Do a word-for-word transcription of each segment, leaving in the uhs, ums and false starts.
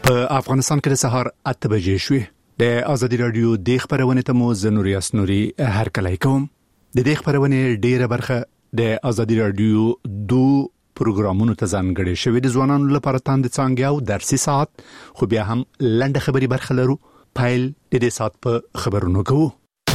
په افغانستان کې د سهار اته بجې شوې د ازادي رادیو د خبرونه ته مو زنوري اسنوري هر کله کوم د دې خبرونه ډیره برخه د ازادي رادیو دو پروګرامونو ته ځانګړي شوی د ځوانانو لپاره تاند څنګه او درسي ساعت خو بیا هم لنډه خبري برخه لرو پایل د دې ساعت په خبرونو کوو.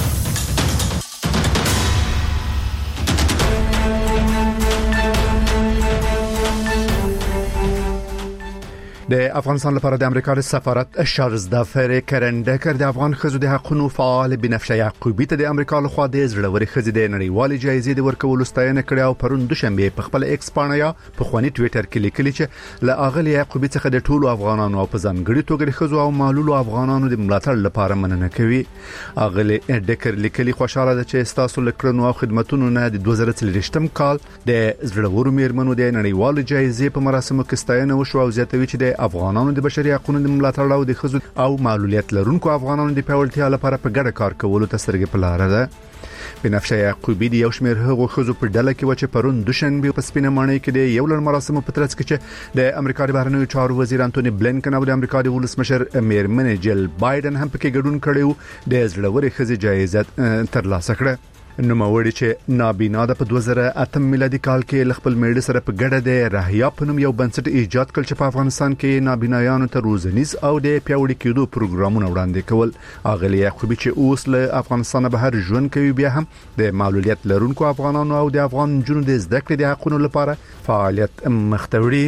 د افغانستان لپاره د امریکا د سفارت شارلز دافر کرندکر د افغان خزو د حقوقو فعال بنفشه یعقوبی ته د امریکا لخوا د زړوري خزې د نړیوال جایزې د ورکولو ستاینه کړې او پرون دوشنبه په خپل ایکس پاڼه په خواني ټوئیټر کې لیکلي چې له اغلی یعقوبی څخه د ټولو افغانانو او په ځانګړي توګه د خزو او معلولو افغانانو د ملاتړ لپاره مننه کوي. اغلی ډکر لیکلي خوشاله ده چې تاسو لکړنو او خدماتونو نه د دوه زره څلوېښتم کال د زړورو میرمنو د نړیوال جایزې په مراسمو کې ستاینه وشو او زیاتوي چې د افغانانو د بشري حقوقو د ملاتړ او د خزو او معلولیت لرونکو افغانانو د پیاوړتیا لپاره په ګډه کار کولو ته سترګې په لار ده. بنفشه یعقوبی د یو شمېر هغو خزو په ډله کې و چې پرون دوشنبه په سپینه ماڼۍ کې د یو لړ مراسمو په ترڅ کې چې د امریکا د بهرنیو چارو وزیر انټونی بلینکن او د امریکا د ولسمشر میرمن جیل بایدن هم پکې ګډون کړي د زړوري خزې جایزه ترلاسه کړه. نوموړي چې نابینا د په دوه زره اته میلادي کال کې خپل میډ سره په ګډه د راهیا په نوم یو بنسټ ایجاد کړ چې په افغانستان کې نابینایانو ته روزنیز او د پیاوړي کېدو پروګرامونه وړاندې کول. اغلی یعقوبی چې اوس له افغانستان بهر ژوند کوي بیا هم د معلولیت لرونکو افغانانو او د افغان جنونو د زده کړې د حقوقو لپاره فعالیت مختوري.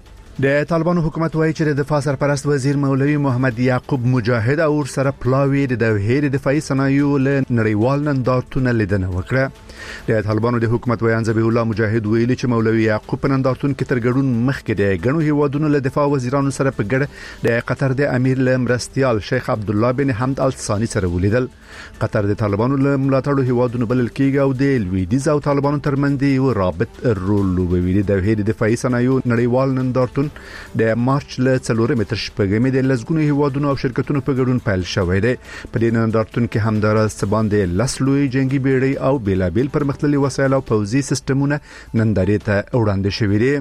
د طالبانو حکومت وایي چې د دفاع سرپرست وزیر مولوی محمد یعقوب مجاهد او سره پلاوی د دوحې د دفاعي صنایعو له نړیوال نندارتون لیدنه وکړه. د طالبانو د حکومت ویان ذبیح الله مجاهد ویلي چې مولوی یعقوب په نندارتون کې تر ګډون مخکې د غنو هیوادونو له دفاع وزیرانو سره په ګډه د قطر د امیر له مرستيال شیخ عبد الله بن حمد ال ثاني سره ولیدل. قطر د طالبانو له ملاتړو هیوادونو بلل کېږي او د لویدیز او طالبانو ترمنځ یو رابط رول لوبوي. د دوحې د دفاعي صنایعو نړیوال نندارتون د مارچ له څلورمې تر شپږمې د لزګونو هیوادونو او شرکتونو په ګډون پیل شوی دی. په دې نندارتون کې همدارس باندې لسلوي جنگي بیړۍ او بیلابیل پرمختللي وسایل او پوځي سیستمونه نندارې ته وړاندې شوي دي.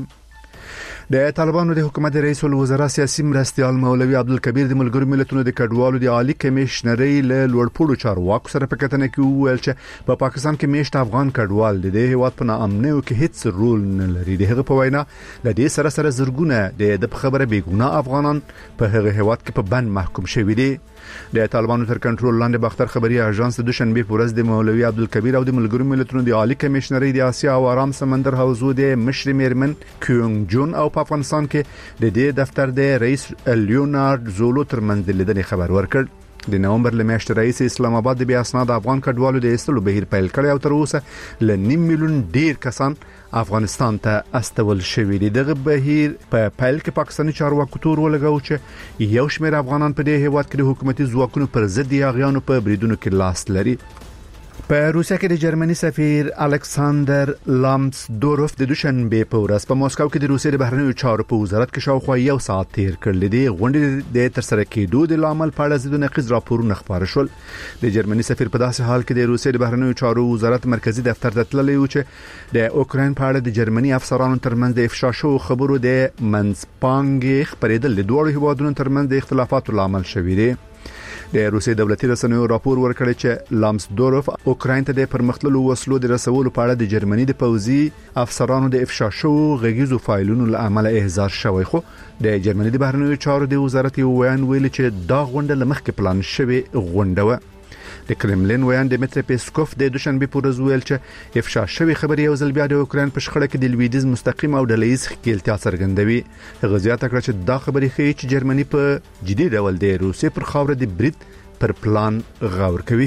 د طالبانو د حکومت رئیس الوزرا سیاسي مرستيال مولوی عبدالکبیر د ملګرو ملتونو د کډوالو د عالی کمشنري له لوړپوړو چارواکو سره په کتنه کې وویل چې په پاکستان کې میشت افغان کډوال د دې هیواد په ناامنیو کې هیڅ رول نه لري. دغه په وینا د دې سره سره زرګونه د خبره بیګونه افغانان په هغه هیواد کې په بند محکوم شوي دي. د طالبانو تر کنټرول لاندې باختر خبري اژانس د دوشنبه په ورځ د مولوی عبدالکبیر او د ملګرو ملتونو د عالی کمشنري د آسیا او آرام سمندر حوزو د مشر میرمن کیونګ جون او په افغانستان کې د دې دفتر د رئیس لیونارد زولو ترمنځ لیدنې خبر ورکړ. د نومبر لمشت رئیس اسلام آباد د بیا اسناد افغان کډوالو د استلو بهیر پیل کړی او تر اوسه ل نیم میلیون ډیر کسان افغانستان ته استول شوی دي. دغه بهیر په پیل کې پاکستاني چارواکو تور ولګاو چې یو شمېر افغانان په دې هیواد کې د حکومتي ځواکونو پر ضد یاغیانو په بریدونو کې لاس لري. په روسیا کې د جرمني سفیر الکساندر لامسدورف د دوشنبه په ورځ په مسکو کې د روسیې د بهرنیو چارو په وزارت کې شاوخوا یو ساعت تیر کړل دي. غونډې د تر سره کېدو د لامل په اړه ځینې نقیض راپورونه خبر شول. د جرمني سفیر په داسې حال کې د روسیې د بهرنیو چارو وزارت مرکزی دفتر ته تللی و چې د اوکراین په اړه د جرمني افسرانو ترمنځ د افشا شو خبرو د منځپانګې خبرېدل د دوه هیوادونو ترمنځ د اختلافاتو لامل شوی دی. د روسي دولتي رسنیو راپور ورکړی چې لامسدورف اوکراین ته د پرمختللو وسلو د رسولو په اړه د جرمني د پوځي افسرانو د افشا شو غږیزو فایلونو له امله احضار شوی. خو د جرمني د بهرنیو چارو د وزارت یو ویان ویلي چې دا غونډه لمخکې پلان شوی غونډه و. د کرملین ویان دمیتری پیسکوف د دوشنبه په ورځ ویل چې افشا شوی خبري یو ځل بیا د اوکراین په شخړه کې د لویدیز مستقیم او ډلهیز ښکېلتیا څرګندوي. هغه زیاته کړه چې دا خبري ښیي چې جرمني په جدي ډول د روسیې پر خاوره د برید پر پلان غور کوي.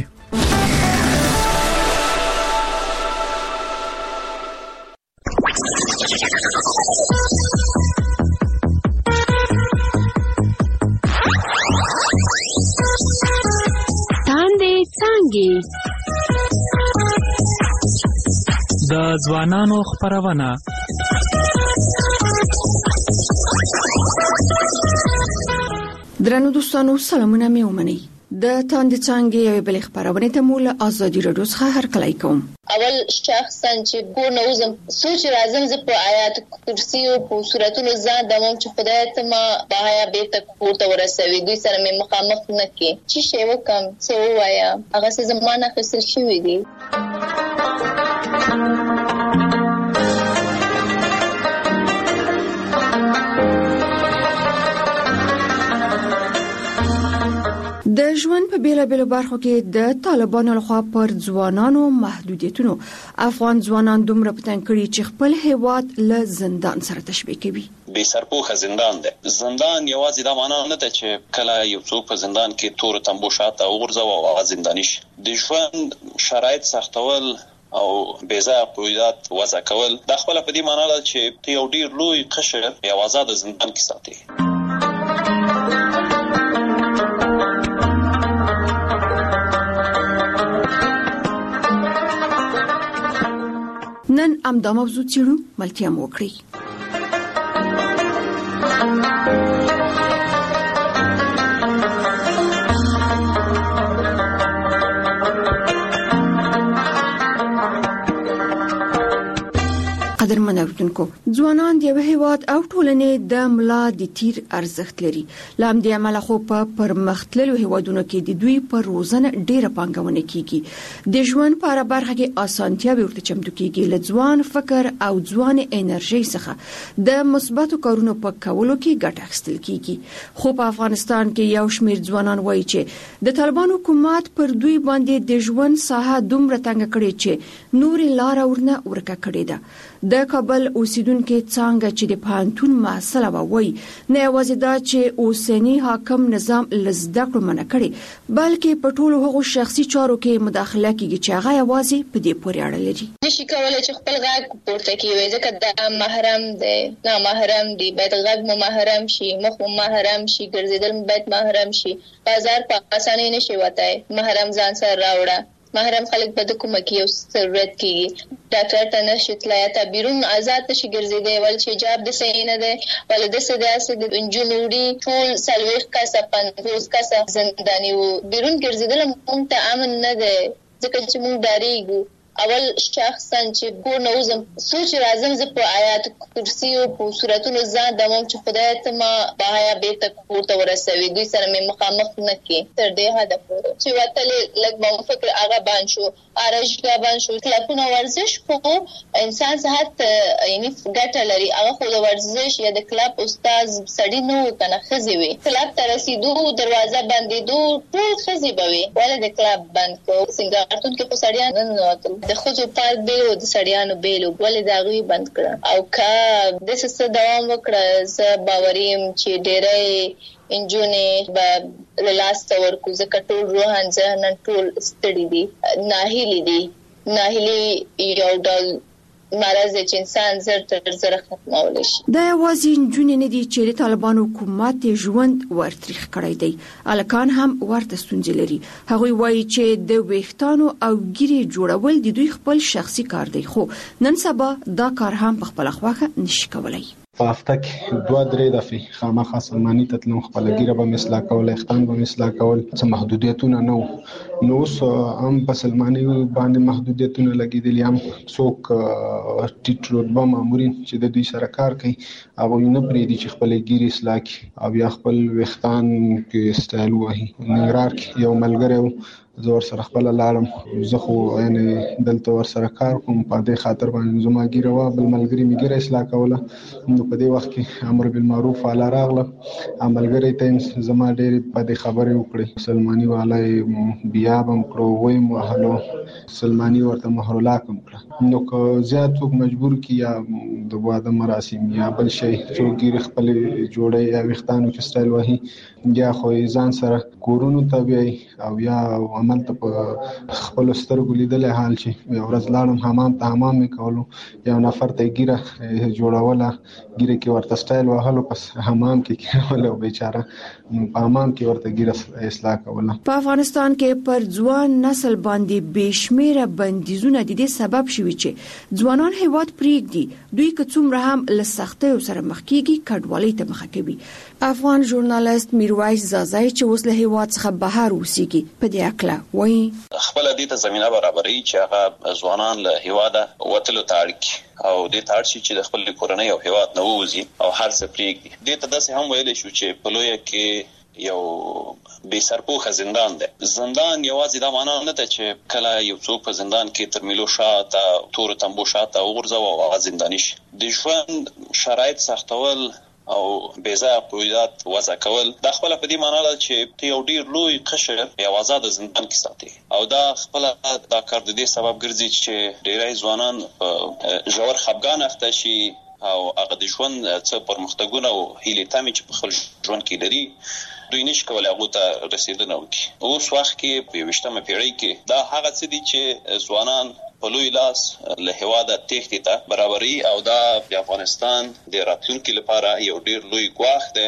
د ځوانانو خبرونه درنو دوستانو سلامونه مې ومنئ. د تاند څنګه یو بل خبرونه ته مول ازادي رادیو څخه هرکلی کوم. اول شخصا چې کور نوزم سوچ راځم ز په آیات کرسی او په سوراتونو ځان د مون چې خدای ته ما بهایا به ته کور ته ورسوي دوی سره مې مخامخ نه کې چې شی وکم څه وایا هغه څه زمانہ خسر شوی دی. د ژوند په بیلابیلو برخو کې د طالبانو لخوا پر ځوانانو محدودیتونو افغان ځوانان دومره پتن کړي چې خپل هیواد له زندان سره تشبیه کوي. بې سرپوښه زندان دی. زندان یوازې دا معنا نه ده چې کله یو څوک په زندان کې تور تنبو شاته وغورځوي او هغه زنداني شي. د ژوند شرایط سختول او بېځایه قیودات وضع کول دا خپله په دې معنا ده چې ته یو ډېر لوی قشر یو آزاده زندان کې ساتي. نن امدا موضوع چیرو ملتیا موکړي. قدرمن اوریدونکو ځوانان د هیواد او ټولنې د ملا د تیر ارزښت لري. لام د عمل خو په پرمختللو هیوادونو کې د دوی پر روزنه ډیره پانګونه کیږي. د ژوند په اړه برخه کې اسانتیا ورته چمتو کیږي. له ځوان فکر او ځوان انرژي څخه د مثبتو کارونو په کولو کې ګټه اخیستل کیږي. خو په افغانستان کې یو شمېر ځوانان وایي چې د طالبان حکومت پر دوی باندې د ژوند ساحه دومره تنګ کړي چې نور لار ورنه ورکه کړي ده. د کابل اوسیدونکو څنګه چې د پانتون مسله وایي نه یوازې دا چې اوسنی حاکم نظام لزده کړو منع کړي بلکې په ټولو هغو شخصي چارو کې مداخله کوي چې هغه یوازې په دې پورې اړه لري. نشي کولای چې خپل غږ پورته کړي ځکه دا محرم دی نه محرم دی باید غږ مو محرم شي مخ مو محرم شي ګرځیدل باید محرم شي بازار په اسانۍ نشي وتای محرم ځان سره راوړه محرم خلک به د کومه کې یو ضرورت کیږي ډاکټر ته نشي تلای ته بیرون آزاد شي ګرځیدي ول چې جواب د صحیح نه دی ول د سداسه د انجنوري ټول سلويخ کا سپنځوس کا زنداني وو بیرون ګرځیدل مونږ ته امن نه دی ځکه چې مونږ ډاریږو. اول شخصا چې کور نوزم سوچ راځم ز په آیات کرسی او په سوراتونو ځان د مون چې خدای ته ما بهایا به ته کور ته ورسوي دوی سره مې مخامخ نه کې تر دې حد پورې چې وتل لګ مو فکر هغه باندې شو ارشګا باندې شو کلپونه ورزش خو انسان صحت یعنی ګټه لري هغه خو د ورزش یا د کلب استاد سړی نو کنه خزي وي کلب تر رسیدو دروازه باندې دو ټول خزي بوي ولې د کلب باندې کو څنګه کې په سړیان نه د خوځو پارک بیلو د سړیانو بیلو ولې دا غوي بند کړ او کا د څه دوام وکړه ز باوریم چې ډېرې انجونې به لاس تور کو ځکه ټول روحان ځهنن ټول ستړي دي ناهیلي دي ناهیلي یو ډول مرز چې انسان زر تر زر ختمول شي. دا یوازې جنې نه دي چې د طالبان حکومت ژوند ورتریخ کړی دی الکان هم ورته ستونزې لري. هغوی وایي چې د ویښتانو او ګیرې جوړول د دوی خپل شخصي کار دی خو نن سبا دا کار هم په خپل خوخه نشي کولای. په هفته کې دوه درې دفعې خامخا سلماني ته تلم خپل ګیره به مثلا کول اختان به مثلا کول څه محدودیتونه نو نو هم په سلماني باندې محدودیتونه لګیدلي هم څوک ټیټ رتبه مامورین چې د دوی سره کار کوي هغه نه پرېږدي چې خپل ګیرې اصلاح کړي او یا خپل ویښتان کې سټایل وهي. ننګرهار کې یو ملګری زه ور سره خپل لاړم زه خو یعنی دلته ور سره کار کوم په دې خاطر باندې زما ګیره وا بل ملګری می ګیره اصلاح کوله نو په دې وخت کې امر بالمعروف علی راغله عملګری ته زما ډېر په دې خبرې وکړې سلمانی والای بیا بم کړو وای محلو سلمانی ورته مهرلا کوم کړ نو که زیات څوک مجبور کی یا د واده مراسم یا بل شي څوک ګیره خپل جوړي یا وختانو کې سټایل وهي یا خو ځان سره کورونو تبعي او یا عمل ته په خپل سترګو لیدل حال شي یو ورځ لاړم حمام ته حمام وکولو یو نفر ته ګیره جوړوله ګیره کې ورته سټایل وهلو پس حمام کې کېول او بیچاره په حمام کې ورته ګیره اصلاح کوله. په افغانستان کې پر ځوان نسل باندې بشمیره بندیزونه د دې سبب شوي چې ځوانان هیواد پریږدي دوی که څومره هم له سختیو سره مخ کیږي کډوالۍ ته مخه کوي. افغان ژورنالیست میرویس زازای چې اوس له هیواد څخه بهر اوسېږي په دې اړه وایي خپل دې ته زمينه برابرۍ چې هغه ځوانان له هیواده وتلو تاریخ او د تارشي چې د خپل کورنۍ او هیواد نه ووزي او هر څه پریږدي. دې ته داسې هم ویل شو چې په لویه کې یو بے سرپوخه زندان ده. زندان یوازې دا معنا نه ده چې کله یو څوک په زندان کې تر میلو شاته تور تنبو شاته وګرځاو او هغه زنداني شي. د ژوند شرایط سختول او بیزا قیودات وضع کول دا خپل په دې معنا ده چې یو ډیر لوی قشر یو آزاد زندان کې ساتي او دا خپل دا کار د دې سبب ګرځي چې ډیری ځوانان ژور خپګان اخته شي او هغه د ژوند څخه پرمختګونه او هیلې تامې چې په خپل ژوند کې لري دوی نشي کولای هغه ته رسیدنه وکړي. اوس وخت کې په یوشتمه پیړۍ کې دا هغه څه دي چې ځوانان په لوی لاس له هواده تېښتې ته برابري او دا د افغانستان د راتلونکي لپاره یو ډیر لوی ګواښ دی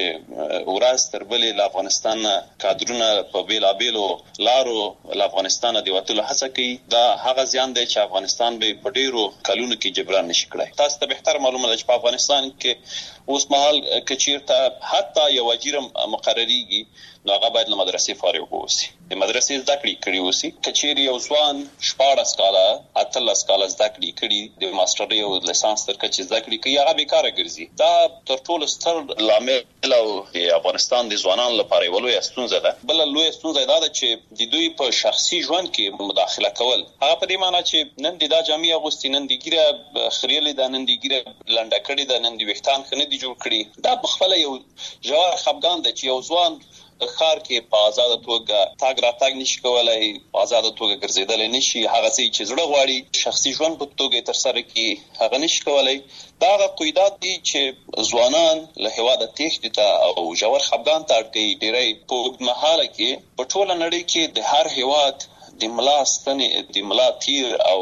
چې ورځ تر بلې له افغانستان کادرونه په بیلابیلو لارو له افغانستان د وتلو هڅه کوي. دا هغه زیان دی چې افغانستان به په ډیرو کلونو کې جبران نشي کړای. تاسو ته بهتر معلومه ده چې په افغانستان کې اوس مهال کچیرته حتی یو وزیر مقرریږي نو هغه باید له مدرسې فارغ اوسي، د مدرسې زده کړې کړي اوسي. کچېرې یو ځوان شپاړس کاله اتلس کاله زده کړې کړي د ماسترۍ او لیسانس تر کچې زده کړې کوي هغه بیکاره ګرځي. دا تر ټولو ستر لامل او د افغانستان د ځوانانو لپاره یو لویه ستونزه ده. بله لویه ستونزه دا ده چې د دوی په شخصي ژوند کې مداخله کول هغه په دې معنی چې نن د دا جامې اغوستي، نن د ګیره خریلې ده، نن د ګیره لنډه کړې ده، نن د ویښتان ښه نه دي جوړ کړي. دا په خپله یو ژور خپګان ده چې یو ځوان خار کې په آزاده توګه تاګ راتاګ نشي کولای، په آزاده توګه ګرځېدل نشي، هغه څه چې زړه غواړي شخصي ژوند په توګه تر سره کړي هغه نشي کولای. دا هغه قیودات دي چې ځوانان له هیواده تېښتې ته او ژور خپګان ته اړ کوي. ډېری په اوږدمهاله کې په ټوله نړۍ کې د هر هیواد د ملا ستنې د ملا تیر او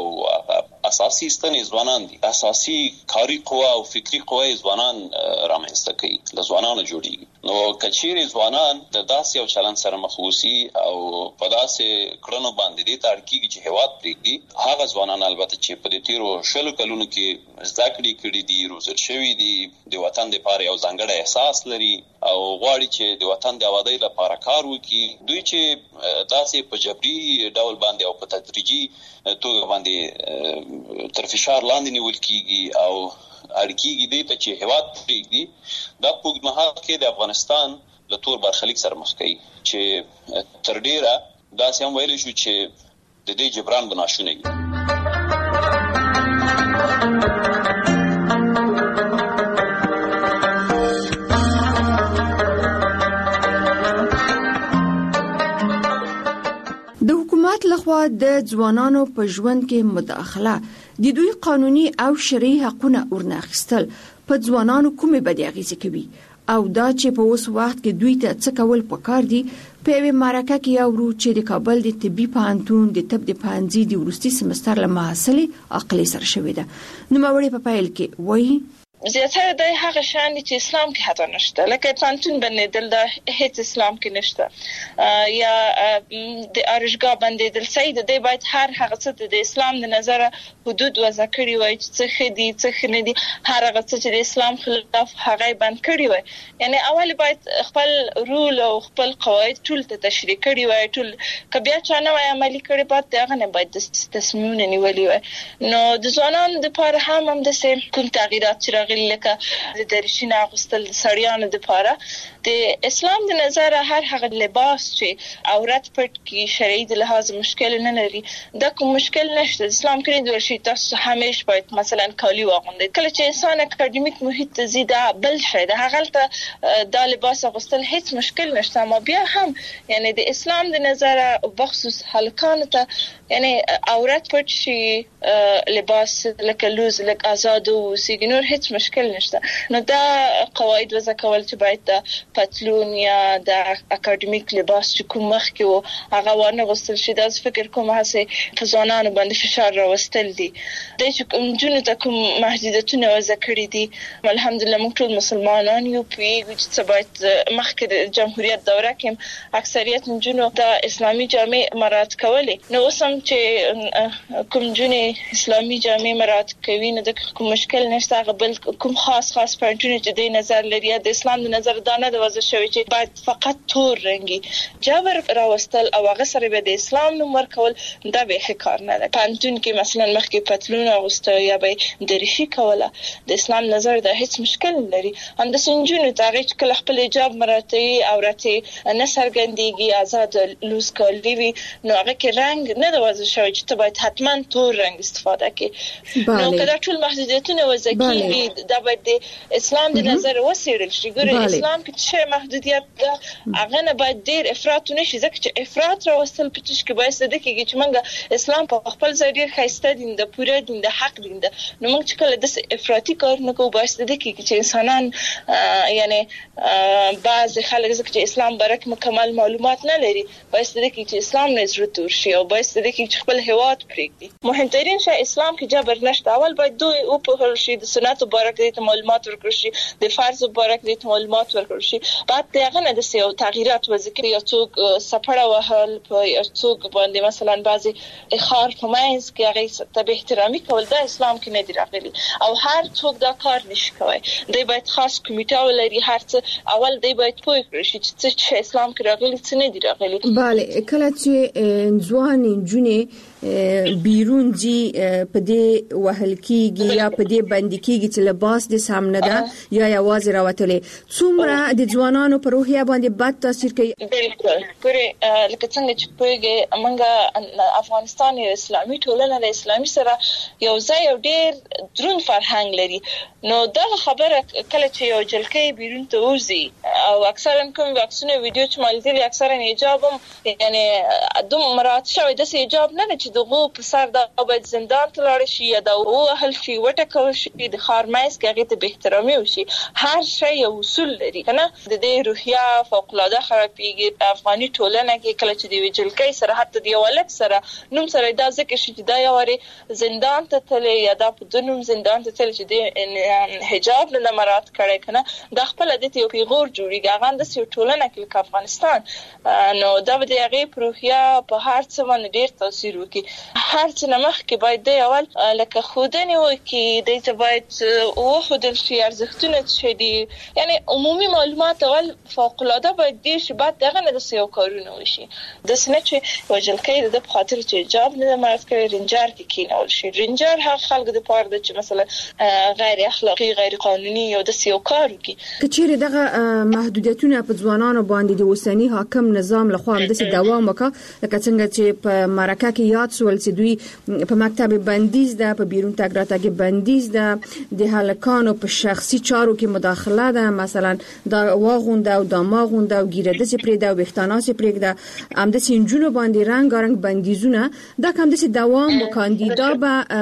اساسي ستنې ځوانان دي. اساسي کاري قوه او فکری قوه ځوانان رامنځته کوي، له ځوانانو جوړیږي. نو کچېرې ځوانان د داسې یو چلند سره مخ اوسي او په داسې کړنو باندې دې ته اړ کېږي چې هیواد پرېږدي، هغه ځوانان البته چې په دې تیرو شلو کلونو کې زده کړې کړي دي، روزل شوي دي، د وطن دپاره یو ځانګړی احساس لري او غواړي چې د وطن د آبادۍ لپاره کار وکړي، دوی چې داسې په جبري ډول باندې او په تدریجي توګه باندې تر فشار لاندې نیول کېږي او اړکیږي دې ته چې هیواد پرېږدي. دا په اوږدمهال کې د افغانستان له تور برخلیک سره مخ کوي چې تر ډیره داسې هم ویلی شو چې د دې جبران به ناشونی وي. د حکومت لخوا د ځوانانو په ژوند کې مداخله د دوی قانوني او شرعي حقونه ورناخیستل په ځوانانو کومې بدې اغېزې کوي او دا چې په اوس وخت کې دوی ته څه کول پکار دي. په یوې مرکه کې اورو چې د کابل د طبي پوهنتون د طب د پوهنځي د وروستي سمستر له محصلې عقلي سره شوې ده. نوموړې په پیل کې وایي زیاتره د هغه شان چې اسلام کې حتی نشته، لکه پانتون بندیدل دا هیڅ اسلام کې نشته، یا د ارشګاه بندیدل سید دی باید هر هغه څه د اسلام د نظر حدود وضع کړی وای چې څه خدي څه خنه دي، هر هغه څه چې د اسلام خلاف هغه بند کړی وای. یعنی اول باید خپل رول او خپل قواعد ټول ته تشریح کړی وای، ټول کبیا چانه وای عملی کړی بعد هغه نه باید تصمیمونه نیولې وای. نو د ځوانانو لپاره هم هم د سیم کوم تغیرات چې لکه د درشینه غوستل سړیانو د لپاره د اسلام د نظر هر هغه لباس چې عورت پټ کی شرعي د لحاظ مشکل نه لري، دا کوم مشکل نشته. اسلام کې د ورشي تاسو همیشه باید مثلا کالی واغوندئ. کله چې انسان اکاډمیک محیط زیاده بل شي د هغه ته د لباس غوستل هیڅ مشکل نشته، اما بیا هم یعنی د اسلام د نظر بخصوص هلکانو ته یعنی عورت پټ شي لباس لکه لوز لکه آزاد او سیګنور هیڅ مشکل نشته. نو دا قواعد وضع کول چې باید د پتلون یا د اکاډمیک لباس چې کوم مخ کې و هغه ونه غوستل شي. دا فکر کوم هڅه په ځوانانو باندې فشار راوستل دي. د چې جنونو ته کوم محدودیتونه وضع کړی دي. الحمدلله موږ ټول مسلمانان یو پیږو چې باید مخکې د جمهوریت دوره کې اکثریت جنونو د اسلامي جامع مراعات کولې. نو اوسم چې کوم جنې اسلامي جامع مراعات کوي نو د کوم مشکل نشته. هغه بل کوم خاص خاص پوینټونه چې د نظر لري د اسلام د نظر دانه د وضع شوی چې باید فقط تور رنګي جبر راوستل او هغه سره به د اسلام نوم ورکول دا به کار نه ده. پانتون کې مثلا مخکې پتلون اغوسته یا به دریشي کوله د اسلام نظر دا هیڅ مشکل نه لري. هم د سنجونو تاغي چې کله خپل حجاب مراتي عورتي نه سرګندېږي آزاد لوز کولی وي نو هغه کې رنگ نه د وضع شوی چې ته باید حتما تور رنگ استفاده کړې. نو کله ټول محدودیتونه وضع کیږي دا باید د اسلام د نظر وسیړل شي. ګوره اسلام کې چې محدودیت ده هغه نه باید ډیر افراط نشي ځکه چې افراط راوستل پټش کې باید د کېږي چې موږ اسلام په خپل ځای ډیر خاصه دین د پوره دین د حق دین ده. نو موږ چې کله د افراطي کار نه کوو باید د کېږي چې انسانان یعنی بعض خلک ځکه چې اسلام برک مکمل معلومات نه لري باید د کېږي چې اسلام نه زړه تور شي او باید د کېږي چې خپل هواد پرېږدي. مهمترین شی اسلام کې جبر نشته. اول باید دوی او په هر شي د سنت مبارک دي ته معلومات ورکړي شي د فرض مبارک دي ته معلومات ورکړي شي. بعد دغه نه د سیو تغیرات وذکر یا څوک سپړه وهل په څوک باندې مثلا بعضي اخار فماینز کې هغه ته به احترامي کول دا اسلام کې نه دی راغلي او هر څوک دا کار نشي کوي. دوی باید خاص کمیټه ولري. هر څه اول دوی باید پوه کړي چې څه اسلام کې راغلي څه نه دی راغلي. bale کله چې ځوان جنې بیرون جی په دې وهل کیږي یا په دې باندې کیږي چې لباس د سامنے ده یا یوازې راوتلې څومره د ځوانانو په روحیه باندې بد تاثیر کوي. بالکل ګوره لکه څنګه چې پوهیږي موږ افغانستان یو اسلامي ټولنه ده. اسلامي سره یو ځای یو ډیر درون فرهنګ لري. نو دا خبره کله چې یو جلکې بیرون ته وځي او اکثرا کوم واکسینو ویډیو چې مالتي اکثرا حجاب یعنی دوم مراد شوی د حجاب نه چې دغه په سر د باید زندان ته لاړ شي یا د وهل شي وټکول شي د خارمایز کې هغه ته به احترامي وشي. هر شی یو اصول لري کنه. د دې روحیه فوق العاده خرابېږي. افغاني ټولنه کې کله چې د وجلکې سره حتی د ولک سره نوم سره دا ځکه چې دا یو زندان ته تللی یا دا په دنوم زندان ته تللی چې د حجاب نه مراد کړي کنه د خپل د یو پیغور جوړیږي. هغه د یو ټولنه کې افغانستان نو دا د هغه روحیه په هر څه باندې ډیر تاثیر وکړي. هر څه نمخ کې باید د اول لکه خودنی وکي د ته باید او خودل شي ارزښتونه چې دي یعنی عمومي معلومات اول فوق العاده باید دي چې بعد دغه نه د سیو کارونه وشي. د سنه چې وجلکې د خاطر چې جواب نه مراد کوي رنجار کې کینول شي. رنجار هغه خلک د پاره د چې مثلا غیر اخلاقی غیر قانوني یو د سیو کار وکي. کچېره دغه محدودیتونه په ځوانانو باندې د اوسنی حاکم نظام لخوا هم د دوام وکړه لکه څنګه چې په مرکه کې یاد سول چې دوی په مکتب بندیز ده په بیرون تګ راتګ بندیز ده د هلکانو په شخصي چارو کې مداخله ده مثلا دا واغونده او دا ماغونده او ګیره د سپری ده او وختانه سپری ده ام د سینجونو باندې رنگ رنگ بندیزونه دا کوم د دوام وکاندي دا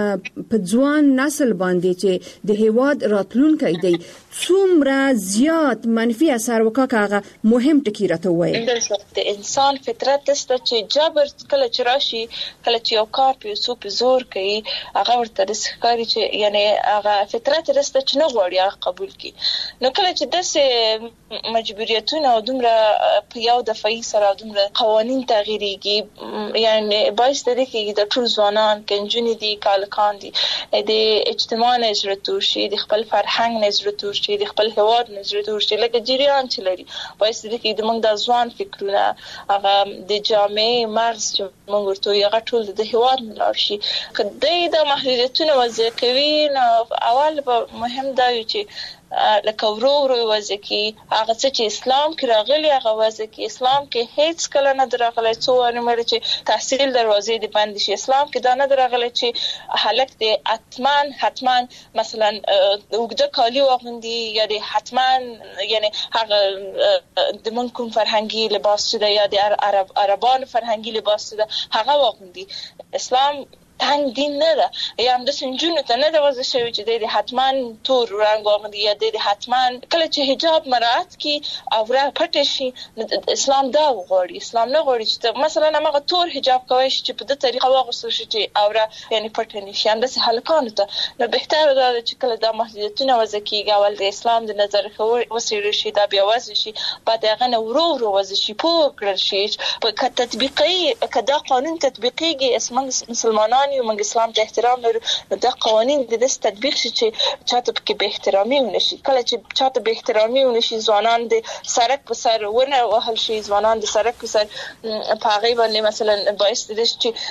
په ځوان نسل باندې چې د هیواد راتلونکي دی څومره زیات منفي اثر وکړي. مهم ټکی راته وایي د انسان فطرت است چې جبر کله چې راشي کله چې یو کار په سو په زور کوي هغه ورته رسکاري چې یعنی هغه فطرت رسته چې نه غوړي هغه قبول کړي. نو کله چې د مجبوریتونه او دومره په یو دفعي سره دومره قوانين تغییرېږي یعنی باعث دی چې د ټول ځوانان کنجونی دي کالکان دي د اجتماع نظر تور شي د خپل فرهنګ نظر تور شي د خپل هواد نظر تور شي لکه جریان چې لري باعث دی چې د موږ د ځوان فکرونه هغه د جامع مغز چې موږ ورته یو غټول د هواد ملار شي. کله د محدودیتونو وضع کوي نو اول به مهم دا وي چې لکه ورو ورو وځي کې هغه چې اسلام کې راغلي هغه وځي کې اسلام کې هیڅ کله نه دراغلي څو انمر چې تحصیل دروازې د بند شي. اسلام کې دا نه دراغلي چې حالت د اتمان حتمان مثلا وګړه کالی وغوندي یا د حتمان یعنی هغه د مونږ کوم فرهنګي لباس ده یا د عرب عربان فرهنګي لباس ده هغه وغوندي. اسلام تنگ دین نه ده یا هم د سنجونو ته نه د وځي شوی چې د حتما تور رنگ واغوندي یا د حتما کله چې حجاب مراعات کی او را پټ شي اسلام دا غواړي. اسلام نه غواړي چې مثلا هغه تور حجاب کوي چې په دې طریقه واغوستل شي چې او را یعنی پټ نه شي. هم د هلکانو ته نو بهتره ده چې کله دا محدودیتونه وځي کیږي او د اسلام د نظر خو وسیل شي دا بیا وځي شي بعد هغه نه ورو ورو وځي شي په کړل شي په تطبیقي کدا قانون تطبیقيږي اسمن مسلمانان یو موږ اسلام ته احترام لرو دا قوانين د دې تطبیق شي چې چاته کې به احترامي ونشي. کله چې چاته به احترامي ونشي ځوانان د سرک په سر ونه وهل شي ځوانان د سرک په سر په هغه باندې مثلا باعث دي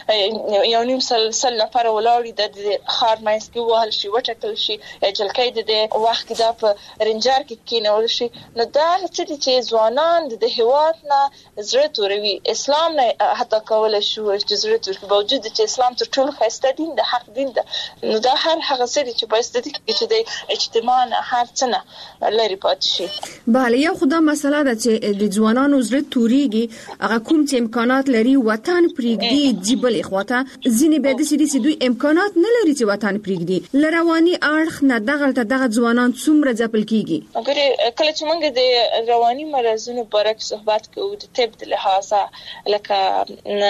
چې یو نیم سل سل نفر ولاړ د خار مېس کې وهل شي وټکل شي جلکې د وخت دا په رنجر کې کېنول شي. نو دا چې ځوانان د هیواد نه زړه توروي اسلام نه حتی کول شو چې زړه تور په وجود چې اسلام تر ټولو خسته دین د حق دین ده. نو دا هر هغه څه چې باعث دي چې د اجتماع هر څه نه لري پات شي. بله یو خدای مسله ده چې د ځوانانو زړه توريږي هغه کوم چې امکانات لري وطن پریږدي جبل اخواته ځینې به د سړي دوی امکانات نه لري چې وطن پریږدي لرواني اړخ نه دغه دغه ځوانان څومره ځپل کیږي. اگر کله چې موږ د رواني مرزونو باره کې صحبت کوو د طب د لحاظه لکه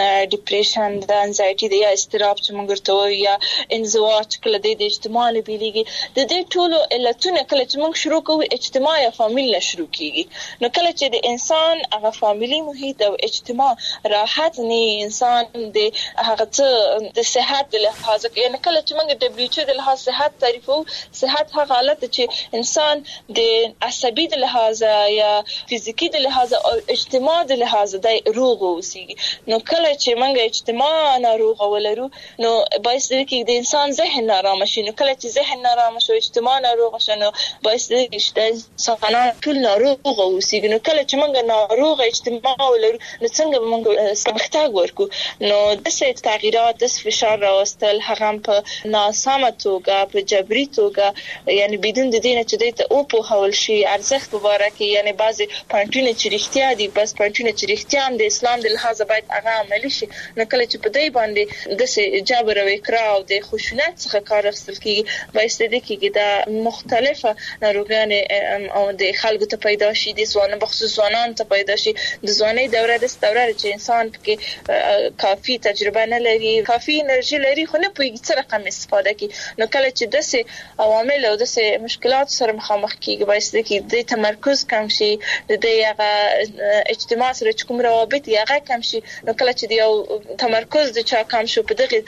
ډیپریشن د انزایټي د یا استراب چې موږ ورته وایو یا انزواج کله د اجتماع له بیلیږي د دې ټولو علتونه کله چې موږ شروع کوو اجتماع یا فامیل شروع کیږي. نو کله چې د انسان هغه فامیلی محیط او اجتماع راحت نه انسان د هغه څه د صحت د لحاظه یعنی کله چې موږ دبليو ایچ او د لحاظ صحت تعریفو صحت هغه حالت چې انسان د عصبي د لحاظه یا فزیکی د لحاظه او اجتماع د لحاظه د روغ اوسېږي. نو کله چې موږ اجتماع ناروغ ولرو نو باعث دی چې د انسان ذهن نارامه شي. نو کله چې ذهن نارامه شي اجتماع ناروغ شي نو باعث دی چې د انسان ټول ناروغ اوسېږي. نو کله چې موږ ناروغ اجتماع ولرو نو څنګه موږ سمختګ ورکو نو د څه تغیرات د فشار راوستل هغه په ناسمه توګه په جبري توګه یعنی بدون د دې چې د او په حول شي ارزښت مبارکي یعنی بعضي پوینټونه چې رښتیا دي بس پوینټونه چې رښتیا هم د اسلام د لحاظه باید هغه عملي شي. نو کله چې په دې باندې د جبر او اکراه او د خشونت څخه کار اخیستل کیږي باعث دي چې دا مختلفه ناروغانې او د خلکو ته پیدا شي د ځوانانو بخصوص ځوانان ته پیدا شي د ځواني دوره د دوره چې انسان کې کافي تجربه نه لري کافي انرژي لري خو نه پوهیږي څه رقم استفاده کوي. نو کله چې داسې عوامل او داسې مشکلات سره مخامخ کیږي باعث دي چې د تمرکز کم شي د دغه اجتماع سره کوم روابط یې هغه کم شي. نو کله چې یو تمرکز د چا کم شو په دغه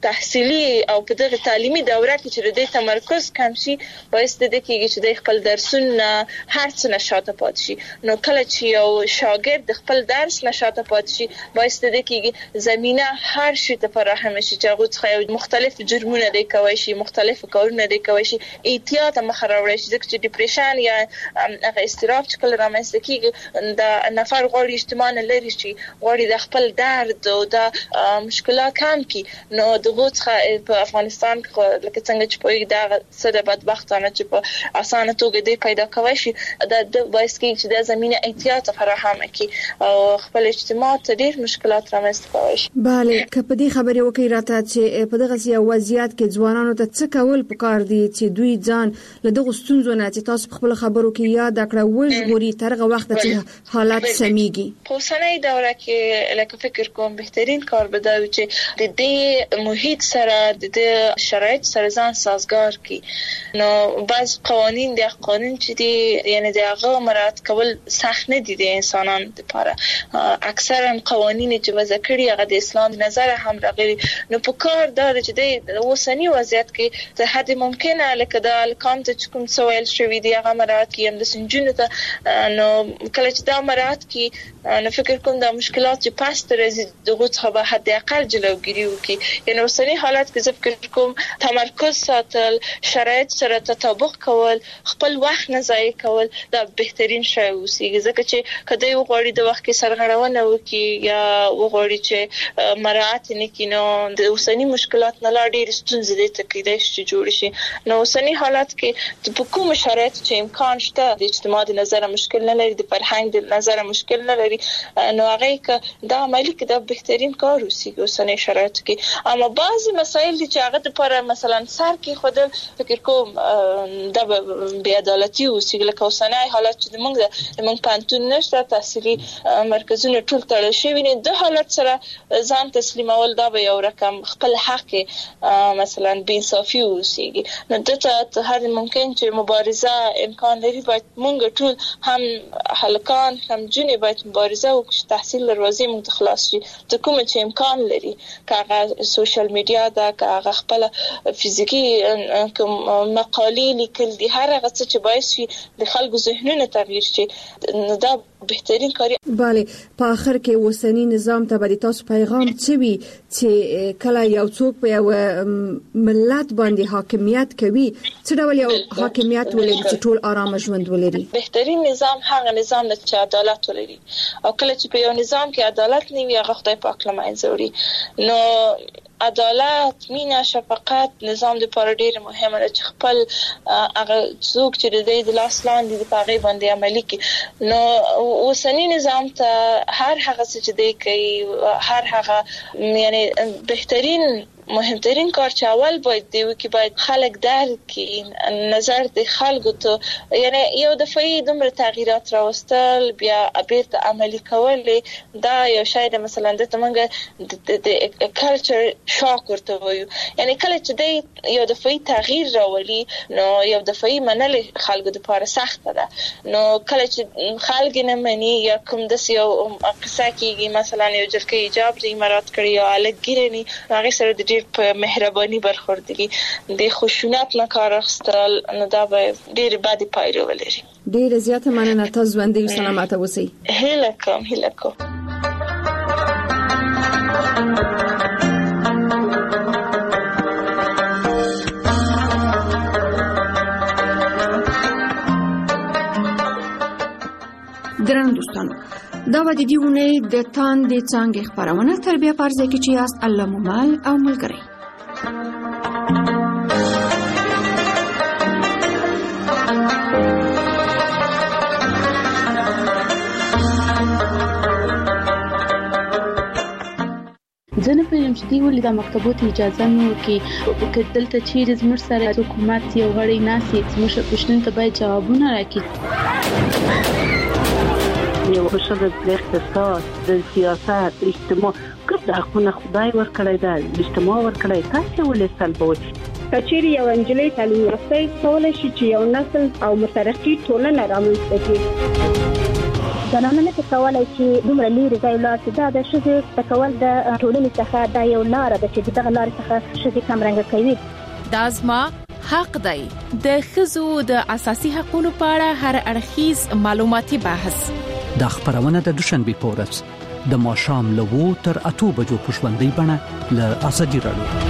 تحصیلي او په دغه تعلیمي دوره کې چې د تمرکز کم شي باعث دي چې د خپل درسونه هر څه نشاته پات شي. نو کله چې یو شاګرد د خپل درس نشاته پات شي باعث دي چې زمينه هر شي ته فراهم شي چې هغه څخه مختلف جرمونه دی کوي شي مختلف کارونه دی کوي شي احتیاط مخراوړي شي چې ډیپریشن یا هغه استراب چې کله رامنځته کیږي د نفر غوړي اجتماع نه لري شي غوړي د خپل درد او د مشکلات کم کی. نو دغه څخه په افغانستان کې لکه څنګه چې په دا سده بدبختانه چې په اسانه توګه دی پیدا کوي شي د باعث کې چې د زمينه احتیاط فراهم کی او خپل اجتماع ته ډیر مشکلات رامنځته کوي شي. bale که په دې خبرې وکړي راته چې په دغه سیاسي وضعیت کې ځوانانو ته څه کول پکار دي چې دوی ځان له دغه ستونزو نه چې تاسو خپل خبرو کې یاد کړو وژغوري ترغه وخت چې حالات سميږي. په اوسنۍ دوره کې لکه فکر کوم بهترین کار به دا وي چې د دې محیط سره د دې شرایط سره ځان سازگار کی. نو بعض قوانین د قانون چې دي یعنی د هغه مراعات کول سخت نه دي د انسانانو لپاره. اکثرا قوانین چې وضع کړي هغه د اسلام د نظر هم راغلي. نو په کار دا چې د اوسنۍ وضعیت کې ته حد ممکنه لکه د الکام ته کوم سوال شوی دی هغه مراعات کی هم د سنجونو ته. نو کله چې دا مراعات کی نو فکر کوم دا مشکلات چې پاس تر دغه څخه به حد اقل جلوګیری وکړي. یعنی اوسنۍ حالت کې زه فکر کوم تمرکز ساتل شرایط سره تطابق کول خپل وخت نه ضایع کول دا بهترین شی اوسېږي. ځکه چې کله یو غوړي د وخت کې سرغړونه وکړي یا وغوړي چې مراعات نه کړي نو د اوسنۍ مشکلات نه لا ډېر ستونزې دي ته کېدای شي جوړ شي. نو اوسنۍ حالت کې په کوم شرایط چې امکان شته د اجتماع د نظر مشکل نه لري د فرهنګ د نظر مشکل نه لري نو هغه ک دا عملی کې دا بهترین کار اوسېږي اوسنۍ شرایط کې. اما بعضی مسایل چې هغه د پر مثلا سر کې خود فکر کوم د بی عدالتي او سیګل کوسنه حالت چې موږ موږ پانتون نشته تحصیلي مرکزونه ټول تړل شوی نه د حالت سره ځان تسلیمول دا به یو رقم خپل حق مثلا بی انصافي اوسېږي نو دته هر ممکن چې مبارزه امکان لري باید موږ ټول هم هلکان هم جنې باید مبارزه وکړي تحصیل دروازې موږ خلاص شي ته کوم چې امکان لري کاغه سوشل میډیا دا کاغه خپل فزیکی مقالې لیکل دي هر هغه څه چې باعث شي د خلکو ذهنونه تغییر شي نو دا بهترین کاری. بله په اخر کې اوسنی نظام ته به تاسو پیغام څه وي چې کله یو څوک په یو ملت باندې حاکمیت کوي څه ډول یو حاکمیت ولري چې ټول آرام ژوند ولري؟ بهترین نظام هغه نظام چې عدالت ولري او کله چې په یو نظام کې عدالت نه وي هغه خدای پاک له منځه وړي نو عدالت مینا شفقت نظام د پر ډیر مهمه ده چې خپل هغه څوک چې د دې د لاس لاندې د پاغي باندې عملي کوي نو اوسنی نظام ته هر هغه څه چې دی کوي هر هغه یعنی بهترین مهمترین کار چې اول باید دی چې باید خلک درک کړي نظر د خلکو ته یعنی یو دفعي دومره تغییرات راوستل بیا بیرته عملي کول دا یو شاید مثلا د تمنګ د کلچر شاک ورته وایو یعنی کله چې دی یو دفعي تغییر راولي نو یو دفعي منل خلکو لپاره سخت ده نو کله چې خلک نه مني یا کوم د یو قصه کېږي مثلا یو جلکه ایجاب د امارات کړی او الګیرنی هغه سره د په مهرباني برخوردګي د خشونت نه کار اخستل نو دا به ډېر بد پایله ولري. ډېر زیاته مننه تاسو ژوندۍ او سلامت اوسئ. هیله کوم هیله کوم. درنو دوستانو دا و د دې ونې د تاندې څانګې خپرونه تر بیا فرض کې چې یاست الله ممال او ملګری. زه نه پوهېږم چې دوی ولې دا مکتبو ته اجازه نه ورکوي که دلته چیرې زموږ سره حکومت یو غړی ناست وي زموږ پوښتنو ته باید جوابونه راکړي. یو ښځه د اقتصاد د سیاست اجتماع ګډ حقونه خدای ورکړی دی اجتماع ورکړی تاسو ولې سلبوي کچېرې یو انجلۍ تعلیم یافته کولی شي چې یو نسل او مترقي ټولنه رامنځته کړي زنانه نه کولی چې دومره لرې ځای ولاړ شي دا د ښځې زده کول د ټولنې څخه دا یو لاره ده چې دغه لارې څخه ښځې کمرنګه کوي. دا زما حق دی د ښځو د اساسي حقوقو په اړه هر اړخیز معلوماتي بحث د خبرونه د دوشنبه پورس د ماښام له وو تر اته بجو په ژوندۍ بڼه له ازادي راډیو.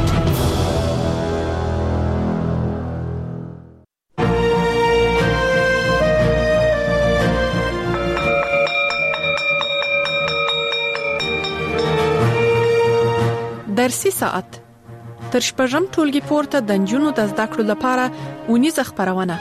درسي ساعت تر شپږم ټولګي پورته د نجونو د زده کړو لپاره ونیزه خبرونه.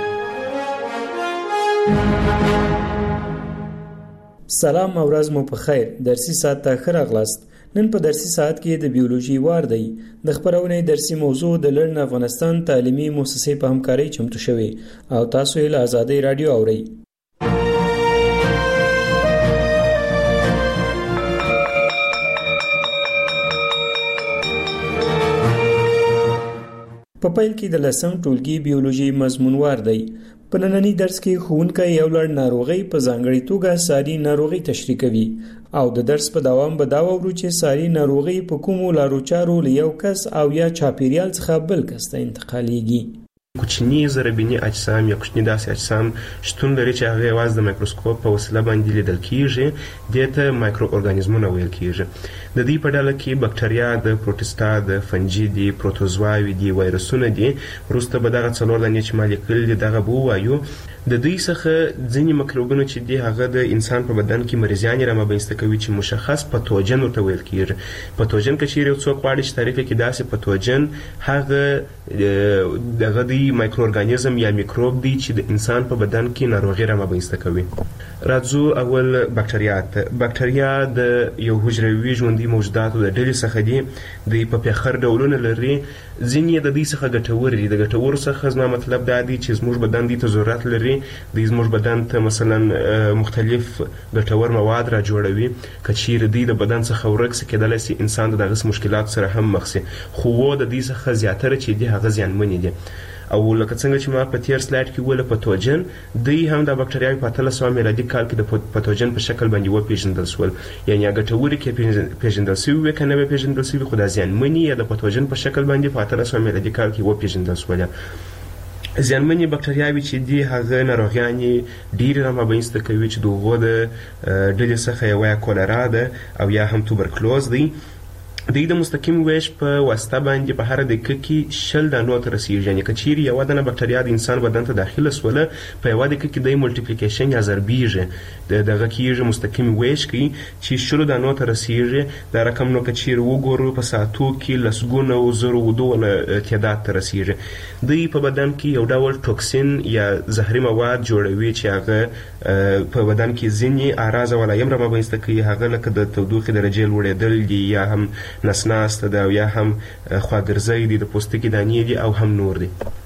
سلام او ورځ مو په خیر. درسي ساعت ته ښه راغلاست. نن په درسي ساعت کې د بیولوژي وار دی. د خبرونې درسي موضوع د لړن افغانستان تعلیمي مؤسسې په همکارۍ چمتو شوی او تاسو یې له آزادۍ رادیو اورئ. په پیل کې د لسم ټولګي بیولوژي مضمونوار دی. په نننی درس کې ښوونکی یو لړ ناروغي په ځانګړې توګه ساري ناروغي تشریح کوي او د درس په دوام به دا وورو چې ساري ناروغي په کومو لارو چارو له یو کس او یا چاپیریال څخه بل کس ته انتقالېږي. کوچني ضربیني اجسام یا کوچني داسې اجسام شتون لري چې هغه یوازې د مایکروسکوپ په وسیله باندې لیدل کیږي دې ته مایکرو ارګانیزمونه ویل کیږي. د دې په ډله کې بکټریا د پروټستا د فنجي دي پروتوزواوي دي وایرسونه دي. وروسته به دغه څلور دانې چې مالیکول دي دغه بو وایو د دوی څخه ځینې مکروبونه چې دي هغه د انسان په بدن کې مریضیانې رامنځته کوي چې مشخص پتوجن ورته ویل کېږي. پتوجن که چیرې یو څوک غواړي چې تعریف یې کړي، داسې پتوجن هغه دغه دی مایکرو ارګانیزم یا میکروب دی چې د انسان په بدن کې ناروغي رامنځته کوي. راځو اول بکټریا ته. بکټریا د یو حجروي ژوندي موجوداتو د ډلې څخه دي. دوی په پېخر ډولونه لري. ځینې د دوی څخه ګټور دي. د ګټورو څخه زما مطلب دا دی چې زموږ بدن دوی ته ضرورت لري. دوی زموږ بدن ته مثلا مختلف ګټور مواد را جوړوي. که چیرې دوی د بدن څخه ورک سي، کېدلی سي انسان د دغسې مشکلاتو سره هم مخ سي، خو و د دوی څخه زیاتره چې دي هغه زیانمنې دي. او لکه څنګه چې ما په تیر سلاید کې ویل پتوجن، دوی هم د بکټریاوې په اتلس سوه میلادي کال کې د پتوجن په شکل باندې وپېژندل شول. یعنې یا ګټورې کې پېژندل شوي وې که نه وې پېژندل شوي، خو دا زیانمنې یا د پتوجن په شکل باندې په اتلس سوه میلادي کال کې وپېژندل شولې. زیانمنې بکټریاوې چې دي هغه ناروغیانې ډېرې رامنځته کوي چې د هغو د ډلې څخه یوه یا کولرا ده او یا هم توبرکلوز دی. دوی د مستقیم ویش په واسطه باندې په هره دقیقه کې شل دانو ته رسیږي. یعنې که چیرې یوه دانه بکټریا د انسان بدن ته داخله سوله، په یوه دقیقه کې دی ملټیپلیکیشن یا ضربیږي، دغه کېږي مستقیم ویش کوي چې شلو دانو ته رسیږي. دا رقم نو که چیرې وګورو په ساعتو کې لسګونه او زرو ودونه تعداد ته رسیږي. دوی په بدن کې یو ډول ټوکسین یا زهري مواد جوړوي چې هغه په بدن کې ځینې اعراض او علایم رامنځته کوي، هغه لکه د تودوخې درجې لوړېدل دي یا هم نسناسته ده او یا هم خواګرځی دي، د پوستکي دانې دي او هم نور دي.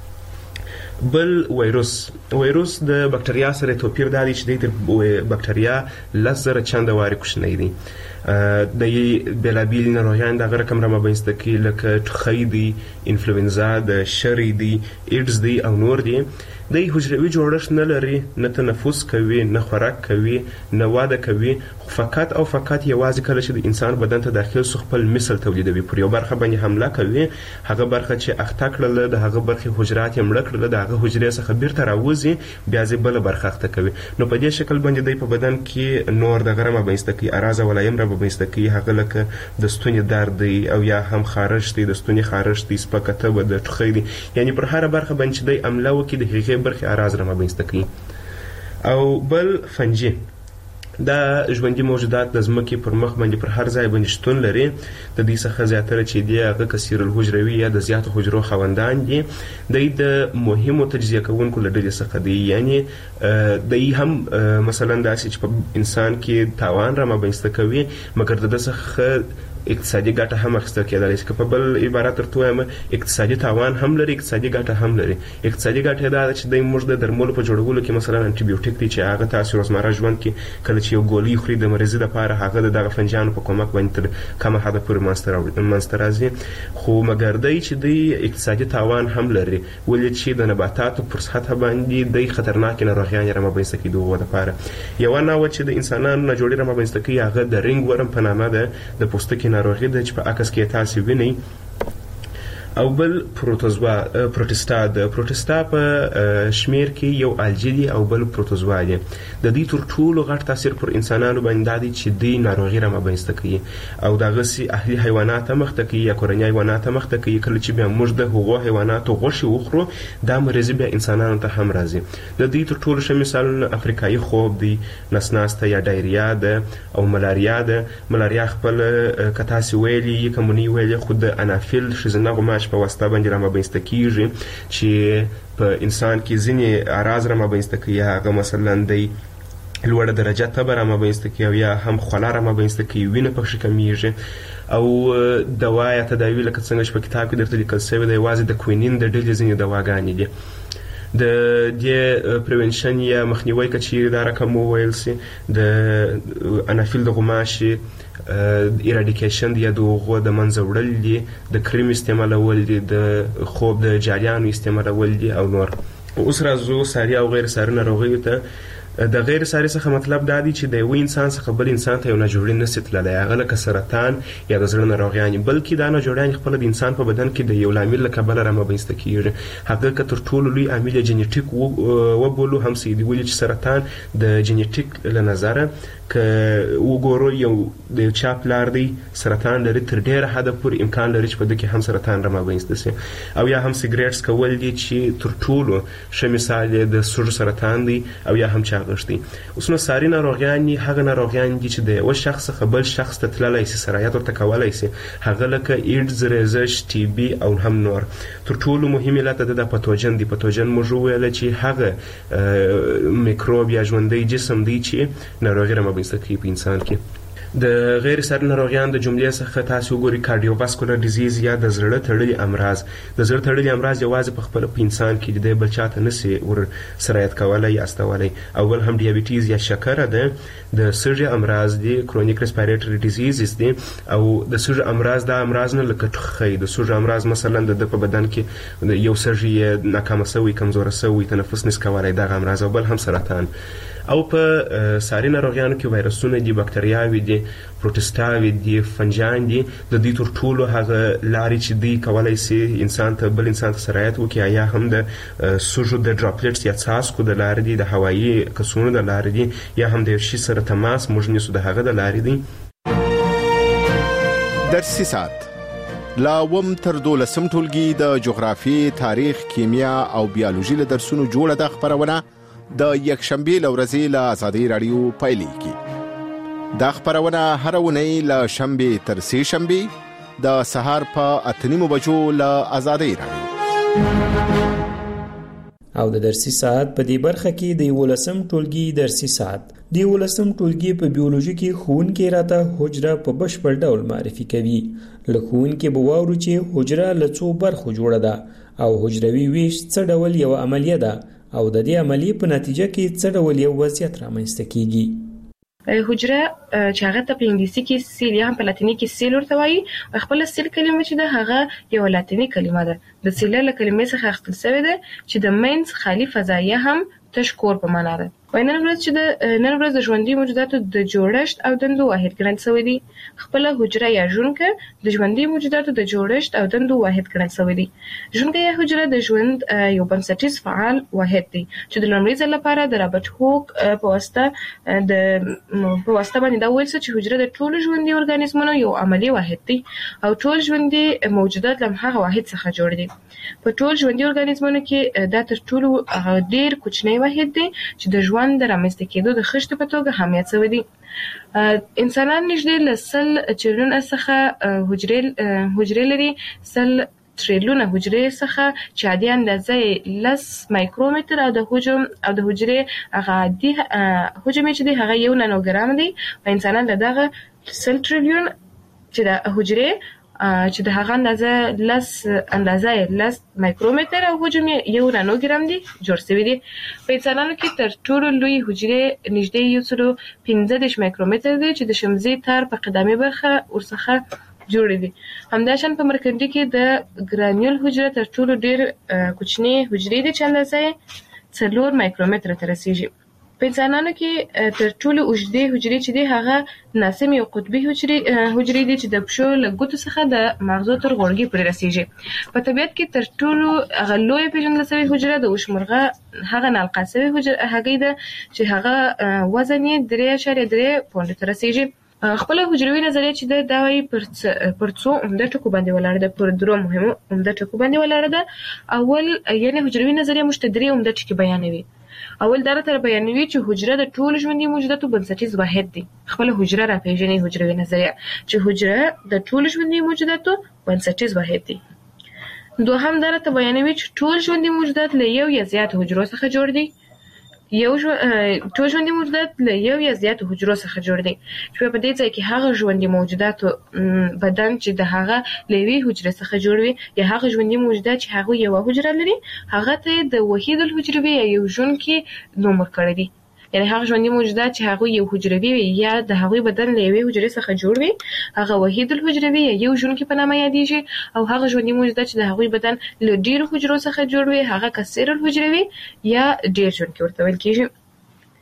بل ویروس. ویروس د بکټریا سره توپیر دا دی چې دی تر بکټریا لس زره چنده وارې کوچنی دی. د بېلابېلې ناروغیانې دغه رقم رامنځته کوي لکه ټوخی دی، انفلوینزا ده، شری دی، ایډز دی او نور دی. دی حجروي جوړښت نه لري، نه تنفس کوي، نه خوراک کوي، نه واده کوي، خو فقط او فقط یوازې کله چې د انسان بدن ته داخل سو خپل مثل تولیدوي. پر یو برخه باندې حمله کوي، هغه برخه چې اخته کړله د هغه برخې حجرات یې مړه کړله، د هغه حجرې څخه بیرته راوځي، بیا ځې بله برخه اخته کوي. نو په دې شکل باندې دی په بدن کې نور دغه رامنځته کوي، اعراض او علایم رامنځته کوي، هغه لکه د ستوني درد دی او یا هم خارش دی، د ستوني خارش دی، سپکه تبه ده، ټوخی دی. یعنې پر هره برخه باندې چې دی حمله وکړي د هغې برخې اعراض رامنځته کوي. او بل فنجي. دا ژوندي موجودات د ځمکې پر مخ باندې پر هر ځای باندې شتون لري. د دوی څخه زیاتره چې دي هغه کثیر الحجروي یا د زیاتو حجرو خاوندان دي. دوی د مهمو تجزیه کوونکو له ډلې څخه دي. یعنې دوی هم مثلا داسې چې په انسان کې تاوان رامنځته کوي، مګر د ده څخه اقتصادي ګټه هم اخیستل کېدلی شي. که په بل عبارت درته ووایم، اقتصادي تاوان هم لري، اقتصادي ګټه هم لري. اقتصادي ګټه یې دا ده چې دی موږ د درملو په جوړولو کې مثلا انټي بیوټیک دی چې هغه تاسې روزمره ژوند کې کله چې یو ګولۍ خوري د مریضي دپاره، هغه د دغه فنجانو په کومک باندې تر کمه حده پورې منځته راځي. خو مګر دی چې دی اقتصادي تاوان هم لري، ولې چې د نباتاتو پر سطحه باندې دی خطرناکې ناروغیانې رامنځته کوي د هغو دپاره. یوه نوعه چې د انسانانو نه جوړې رامنځته کوي هغه د رنګ ورم په نامه ده، د پوستکي ناروغي ده چې په عکس کې تاسې وینئ. او بل پروتوزوا پروټستا ده. پروټستا په شمیر کې یو الجی دی او بل پروتوزوا دی. د دې تر ټولو غټ تاثیر پر انسانانو باندې دا دی چې دوی ناروغي رامنځته کوي او دغسې اهلي حیوانات هم مخته کوي یا کورني حیوانات هم مخته کوي. کله چې بیا موږ د هغو حیواناتو غوښې وخورو، دا مریضي بیا انسانانو ته هم راځي. د دې تر ټولو ښه مثالونه افریقایي خوب دی، نسناسته یا ډایریا ده او ملاریا ده. ملاریا خپل که تاسې ویلي یې که مو نه ویلي، خو د انافیل ښځینه غوماش په واسطه باندې رامنځته کېږي چې په انسان کې ځینې اعراض رامنځته کوي. هغه مثلا دی لوړه درجه تبه رامنځته کوي او یا هم خوله رامنځته کوي، وینه پکښې کمیږي. او دوا یا تداوي لکه څنګه چې په کتاب کې درته لیکل شوی دی، یوازې د کوینین د ډلې ځینې دواګانې دي. د دې پریونشن یا مخنیوی که چیرې دا رقم وویل سي، د انافیل د غوماشي ایراډیکیشن دی یا د هغو د منځه وړل دي، د کریم استعمالول دي، د خوب د جالیانو استعمالول دي او نور. اوس راځو ساري او غیر ساري ناروغیو ته. د غیر ساري څخه مطلب دا دی چې د یو انسان څخه بل انسان ته یو ناجوړی نشي تللی، هغه لکه سرطان یا د زړه ناروغیانې، بلکې دا ناجوړیانې خپله د انسان په بدن کې د یو لامل له کبله رامنځته کېږي. هغه که تر ټولو لوی عامل یې جینیټیک وبولو هم څه دي، ولې چې سرطان د جینیټیک له نظره که وګورو یو د یو چا پلار دی سرطان لري، تر ډېره حده پورې امکان لري چې په ده کې هم سرطان رامنځته شي. او یا هم سګریټس کول دي چې تر ټولو ښه مثال یې د سږو سرطان دی، او یا هم چاغښت دی. اوس نو ساري ناروغیانې هغه ناروغیان دي چې د یوه شخص څخه بل شخص ته تللی شي، سرایت ورته کولی شي، هغه لکه ایډز، ریزش، ټي بي او هم نور. تر ټولو مهم علت د د پاتوجن دی. پاتوجن موږ وویله چې هغه میکروب یا ژوندی جسم دی چې ناروغي رامنځته کوي په انسان کې. د غیر ساري ناروغیان د جملې څخه تاسو وګورئ کارډیوواسکولر ډیزیز یا د زړه تړلي امراض. د زړه تړلي امراض یوازې په خپله په انسان کې د بل چا ته نشي ور سرایت کولی یا استولی. او بل هم ډیابیټیز یا شکره ده، د سږي امراض دي، کرونیک ریسپیریټري ډیزیزز دي. او د سږي امراض دا امراض نه لکه ټوخی، د سږي امراض مثلا د په بدن کې یو سږي ناکامه شوی، کمزوره شوی، تنفس نشي کولی، دغه امراض. او بل هم سرطان. او په ساري ناروغیانو کې وایرسونه دي، بکتریاوې دي، پروټسټاوې دي، فنجان دي. د دوی تر ټولو هغه لارې چې دوی کولی شي انسان ته بل انسان ته سرایت وکړي، یا هم د سږو د ډراپلیټس یا څاڅکو د لارې دي، د هوایي کڅوړو د لارې دي، یا هم د یو شي سره تماس موږ نیسو د هغه د لارې دي. درسي ساعت لا وم تر دولسم ټولګي د جغرافیې، تاریخ، کیمیا او بیولوژي له درسونو جوړه ده خپرونه د یکشنبې له ورځې له ازادي راډیو پیلېږي. دا خپرونه هره اونۍ له شنبې تر سې شنبې د سهار په اته نیمو بجو له ازادي راډیو. او د درسي ساعت په دې برخه کې د یولسم ټولګي درسي ساعت د یولسم ټولګي په بیولوژي کې ښوونکی راته حجره په بشپړ ډول معرفي کوي. له ښوونکي به واورو چې حجره له څو برخو جوړه ده او حجروي ویش څه ډول یو عملیه ده او د دې عملیې په نتیجه کې څه ډول یو وضعیت رامنځته کیږي. حجره چې هغه ته په انګلیسي کې سیل یا هم په لاتیني کې سیل ورته وایي. خپل سیل کلمه چې ده هغه یو لاتیني کلمه ده، د سیل له کلمې څخه اخیستل شوې ده چې د منځ خالي فضایه هم تش کور په معنا ده. نن ورځ چې د نن ورځ د ژوندي موجوداتو د جوړښت او دندو واحد ګڼل شوی دی. خپل حجره یا ژوندکه د ژوندي موجوداتو د جوړښت او دندو واحد ګڼل شوی دی. ژوندکه یا حجره د ژوند یو بنسټیز فعال واحد دی چې د لومړي ځل لپاره د رابرټ هوک په واسطه د په واسطه باندې دا ویل شو چې حجره د ټولو ژوندي ارګانیزمونو یو عملی واحد دی او ټول ژوندي موجودات له هغه واحد څخه جوړ دي. په ټول ژوندي ارګانیزمونو کې دا تر ټولو ډیر کوچنی واحد دی چې د ژوند د رامنځته کېدو د خښتې په توګه اهمیت شوی دی. انسانان نږدې له سل چریلیونه څخه حجرې حجرې لري، سل تریلیونه حجرې څخه چې عادي اندازه یې لس مایکرومتر او د حجم او د حجرې هغه عادي حجم چې دی هغه یو نانوګرام دی. په انسانان له دغه سل تریلیون چې د حجرې چې د هغه اندازه لس اندازه لس مایکرومتر او حجم یو نانوګرام دی جوړ شوی دی. په انسانانو کې تر ټولو لوی حجرې نږدې یو سلو پنځه دېرش مایکرومتر دی چې د شمزي تار په قدامي برخه ورڅخه جوړ دي. همداشان په مرکندي کې د ګرانیول حجره تر ټولو ډیر کوچنی حجرې دي چې اندازه څلور مایکرومتر ته رسیږي. په انسانانو کې تر ټولو اوږدې حجرې چې دي هغه ناسم یو قطبي حجرې حجرې دي چې د پښو له ګوتو څخه د مغزو تر غوړګي پورې رسیږي. په طبیعت کې تر ټولو هغه لویه پیژندل شوې حجره د وشمرغه هغه نالقا شوې حجره هګۍ ده چې هغه وزن یې درې اعشاریه درې پونډو ته رسیږي. خپل حجروي نظریه چې دا وایي پر پر څو عمده ټکو باندې ولاړه ده، پر درو مهمو عمده ټکو باندې ولاړه ده. اول یعنی حجروي نظریه موږ ته درې عمده ټکي بیانوي. اول دا تر بیانوي چې حجره د ټولو ژوندي موجوداتو بنسټیز واحد دی. خپل حجره را پیژني حجروي نظریه چې حجره د ټولو ژوندي موجوداتو بنسټیز واحد دی. دوهم دا ته بیانوي چې ټول ژوندي موجودات له یو یا زیات حجرو څخه جوړ دي. یو ټول ژوندي موجودات له یو یا زیاتو حجرو څخه جوړ دي چې په دې ځای کې هغه ژوندي موجوداتو بدن چې د هغه له یوې حجرې څخه جوړ وي یا هغه ژوندي موجودات چې هغه یوه حجره لري هغه ته د وحید الحجروي یا یو ژوندی نوم ورکړی دی. یعنی هغه ژوندي موجودات چې هغه یو حجروي وي یا د هغه بدن له یوې حجرې څخه جوړ وي هغه وحید الحجروي یا یو ژوندی په نامه یادېږي. او هغه ژوندي موجودات چې د هغه بدن له ډیرو حجرو څخه جوړ وي هغه کثیر الحجروي یا ډیر ژوندی ورته ویل کېږي.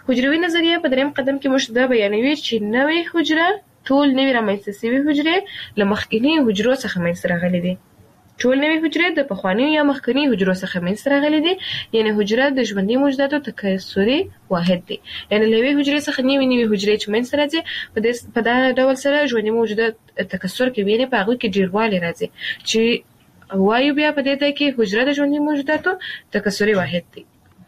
حجروي نظریه په دریم قدم کې موږ دا بیانوي چې نوې حجره ټول نوې رامنځته شوي حجرې له مخکینی حجرو څخه منځته راغلي دي. ټول نوې حجرې د پخوانیو یا مخکینی حجرو څخه منځته راغلي دي. یعنی حجره د ژوندي موجوداتو تکثري واحد دی. یعنی له یوې حجرې څخه نوې نوې حجرې چې منځته راځي په دې په دا ډول سره ژوندي موجودات تکثر کوي، یعنی په هغه کې ډیروالی راځي چې وایو بیا په دې ته کې حجره د ژوندي موجوداتو تکثري واحد دی.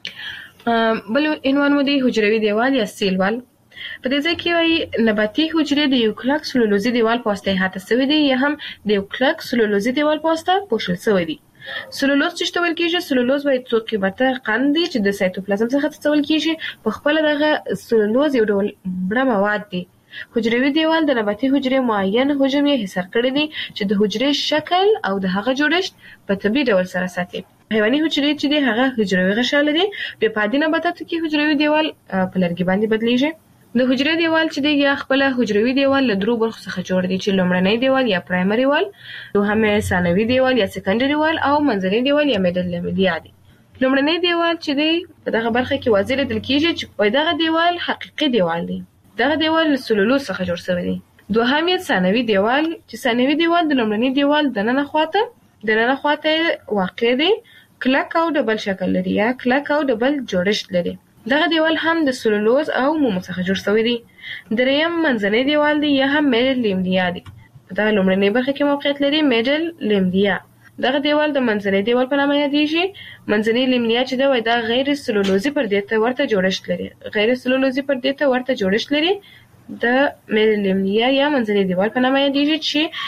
بل عنوان مو دی حجروي دیوال یا سیل وال. په دې ځای کې وایي نباتي حجرې د یو کلک سلولوزي دیوال په واسطه احاطه شوي دي یا هم د یو کلک سلولوزي دیوال په واسطه پوښل شوي دي. سلولوز چې څه ویل کېږي؟ سلولوز وایي څو قیمته قند دي چې د سایتوپلازم څخه څه کېږي. په خپل دغه سلولوز یو ډول مړه مواد دي. حجروي دیوال د نباتي حجرې معین حجم یې حصار کړی دی چې د حجرې شکل او د هغه جوړښت په طبیعي ډول سره ساتي. حیواني حجرې چې دی هغه حجروي غشا لري. بیا په عادي نباتاتو کې حجروي دیوال په لرګي باندې بدلیږي. د حجرې دیوال چې دی یا خپل حجروي دیوال له درو برخو څخه جوړ دی چې لومړنی دیوال یا پرایمري وال، دوهم ثانوي دیوال یا سیکنډري وال او منځنی دیوال یا میډل لیملیا دی. لومړنی دیوال چې دی په دغه برخه کې واضح لیدل کېږي چې دغه دیوال حقیقي دیوال دی. دغه دیوال له سلولوز څخه جوړ شوی دی. دوهم یې ثانوي دیوال چې ثانوي دیوال د لومړني دیوال د ننه خواته د ننه خواته واقع دی، کلک او ډبل شکل لري یا کلک او ډبل جوړښت لري. دغه دیوال هم د سلولوز او مومو څخه جوړ شوی دی. دریم منځنی دیوال دی یا هم میډل لیملیا دی. په دغه لومړنۍ برخه کې موقعیت لري میډل لیملیا. دغه دیوال د منځنی دیوال په نامه یادېږي. منځنی لیملیا چې دی دا غیر سلولوزي پردې ته ورته جوړښت لري. غیر سلولوزي پردې ته ورته جوړښت لري. د میډل لیملیا یا منځنی دیوال په نامه یادېږي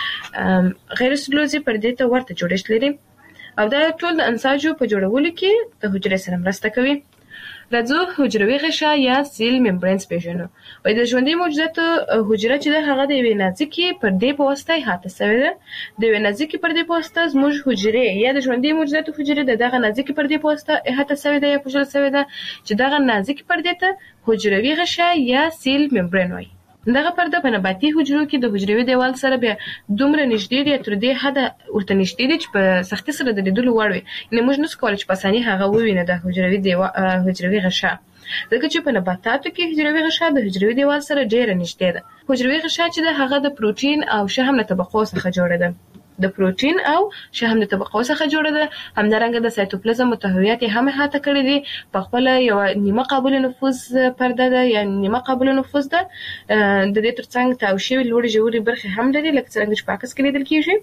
چې غیر سلولوزي پردې ته ورته جوړښت لري او دا ټول د انساجو په جوړولو کې د حجرې سره مرسته کوي. راځو حجروي غشا یا سیل ممبرینز پیژنو. وایي د ژوندي موجوداتو حجره چې ده هغه د یوې نازکې پردې په واسطه احاطه شوې ده. د یوې نازکې پردې په واسطه زموږ حجرې یا د ژوندي موجوداتو حجرې د دغه نازکې پردې په واسطه احاطه شوې ده یا پوښل شوې ده چې دغه نازکې پردې ته حجروي غشا یا سیل ممبرین وایي. دغه پرده په نباتي حجرو کې د حجروي دیوال سره بیا دومره نږدې دی تر دې حده ورته نږدې دی چې په سختۍ سره د لیدلو وړ وي. یعنې موږ نشو کولی چې په اساني هغه ووینو د حجروي دیوال حجروي غشا، ځکه چې په نباتاتو کې حجروي غشا د حجروي دیوال سره ډېره نږدې ده. حجروي غشا چې ده هغه د پروټین او شحم له طبقو څخه جوړه ده. د پروټین او شحم د طبقو څخه جوړه ده. همدارنګه د سایتوپلازم محتویات یې هم احاطه کړي دي. په خپله یوه نیمه قابل نفوذ پرده ده یا نیمه قابل نفوذ ده. د دې ترڅنګ تاو شوي لوړې ژورې برخې هم لري لکه څرنګه چې په عکس کې لیدل کېږي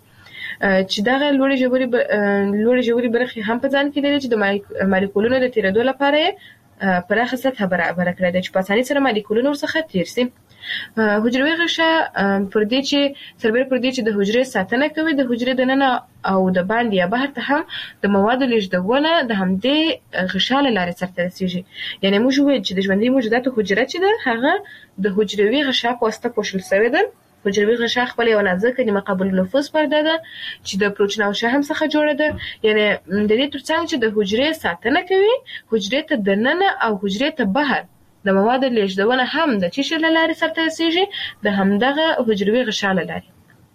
چې دغه لوړې ژورې لوړې ژورې برخې هم په ځان کې لري چې د مالیکولونو د تېرېدو لپاره یې پراخه سطحه برابره کړې ده چې په اسانۍ سره مالیکولونه ورڅخه تېر شي. حجروي غشا پردې چې سربېره پردې چې د حجرې ساتنه کوي د حجرې دننه او د باندې یا بهر ته هم د موادو لیږدونه د همدې غشا له لارې سرته رسېږي. یعنې موږ وویل چې د ژوندي موجوداتو حجره چې ده هغه د حجروي غشا په واسطه پوښل شوې ده. حجروي غشا خپل یو نازکه نیمه قابل نفوذ پرده ده چې د پروټین او شحم څخه جوړه ده. یعنې د دې ترڅنګ چې د حجرې ساتنه کوي حجرې ته دننه او حجرې ته بهر د موادو لیږدونه هم د چی شي له لارې سرته رسېږي د همدغه حجروي غشا له لارې.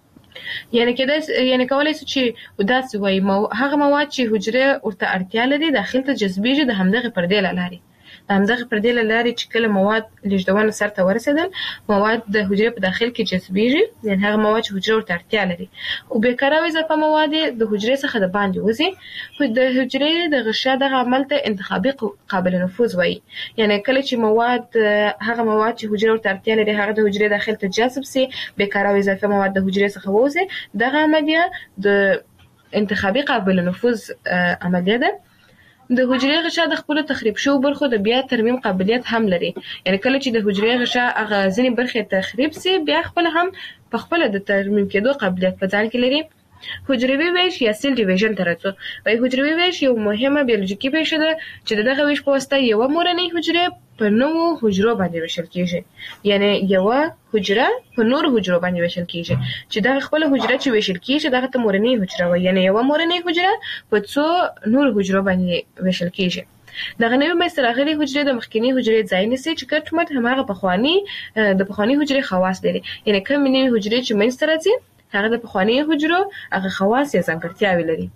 یعنې کېدای یعنې کولی شو چې داسې وایي هغه مواد چې حجرې ورته اړتیا لري داخل ته جذبېږي د همدغې پردې له لارې. د همدغې پردې له لارې چې کله مواد لیږدونه سرته ورسېدل مواد د حجرې په داخل کې جذبېږي، یعنې هغه مواد چې حجرې ورته اړتیا لري او بېکاره او اضافه مواد د حجرې څخه د باندې وځي. د حجرې د غشا دغه عمل ته انتخابي قابل نفوذ وایي. یعنې کله چې مواد هغه مواد چې حجرې ورته اړتیا لري هغه د حجرې داخل ته جذب سي، بېکاره او اضافه مواد د حجرې څخه ووځي، دغه عملیه د انتخابي قابل نفوذ عملیه ده. د حجرې غشا د خپلو تخریب شوو برخو د بیا ترمیم قابلیت هم لري. یعنې کله چې د حجرې غشا هغه ځینې برخې تخریب سي بیا خپله هم په خپله د ترمیم کېدو قابلیت په ځان کې لري. حجروي ویش یا سیل ډیویژن ته راځو. وایي حجروي ویش یو مهمه بیولوژیکي پیښه ده چې د دغه ویش په واسطه یوه مورنۍ حجرې په نوو حجرو باندې ویشل کېږي. یعنې یوه حجره په نورو حجرو باندې ویشل کېږي چې دغه خپله حجره چې ویشل کېږي دغه ته مورنۍ حجره وایي. یعنې یوه مورنۍ حجره په څو نورو حجرو باندې ویشل کېږي. دغه نوې منځته راغلې حجرې د مخکینۍ حجرې ځای نیسي چې ګډ مټ هماغه پخواني د پخواني حجرې خواص لري. یعنې کومې نوې حجرې چې منځته راځي هغه د پخوانیو حجرو هغه خواص یا ځانګړتیاوې لري.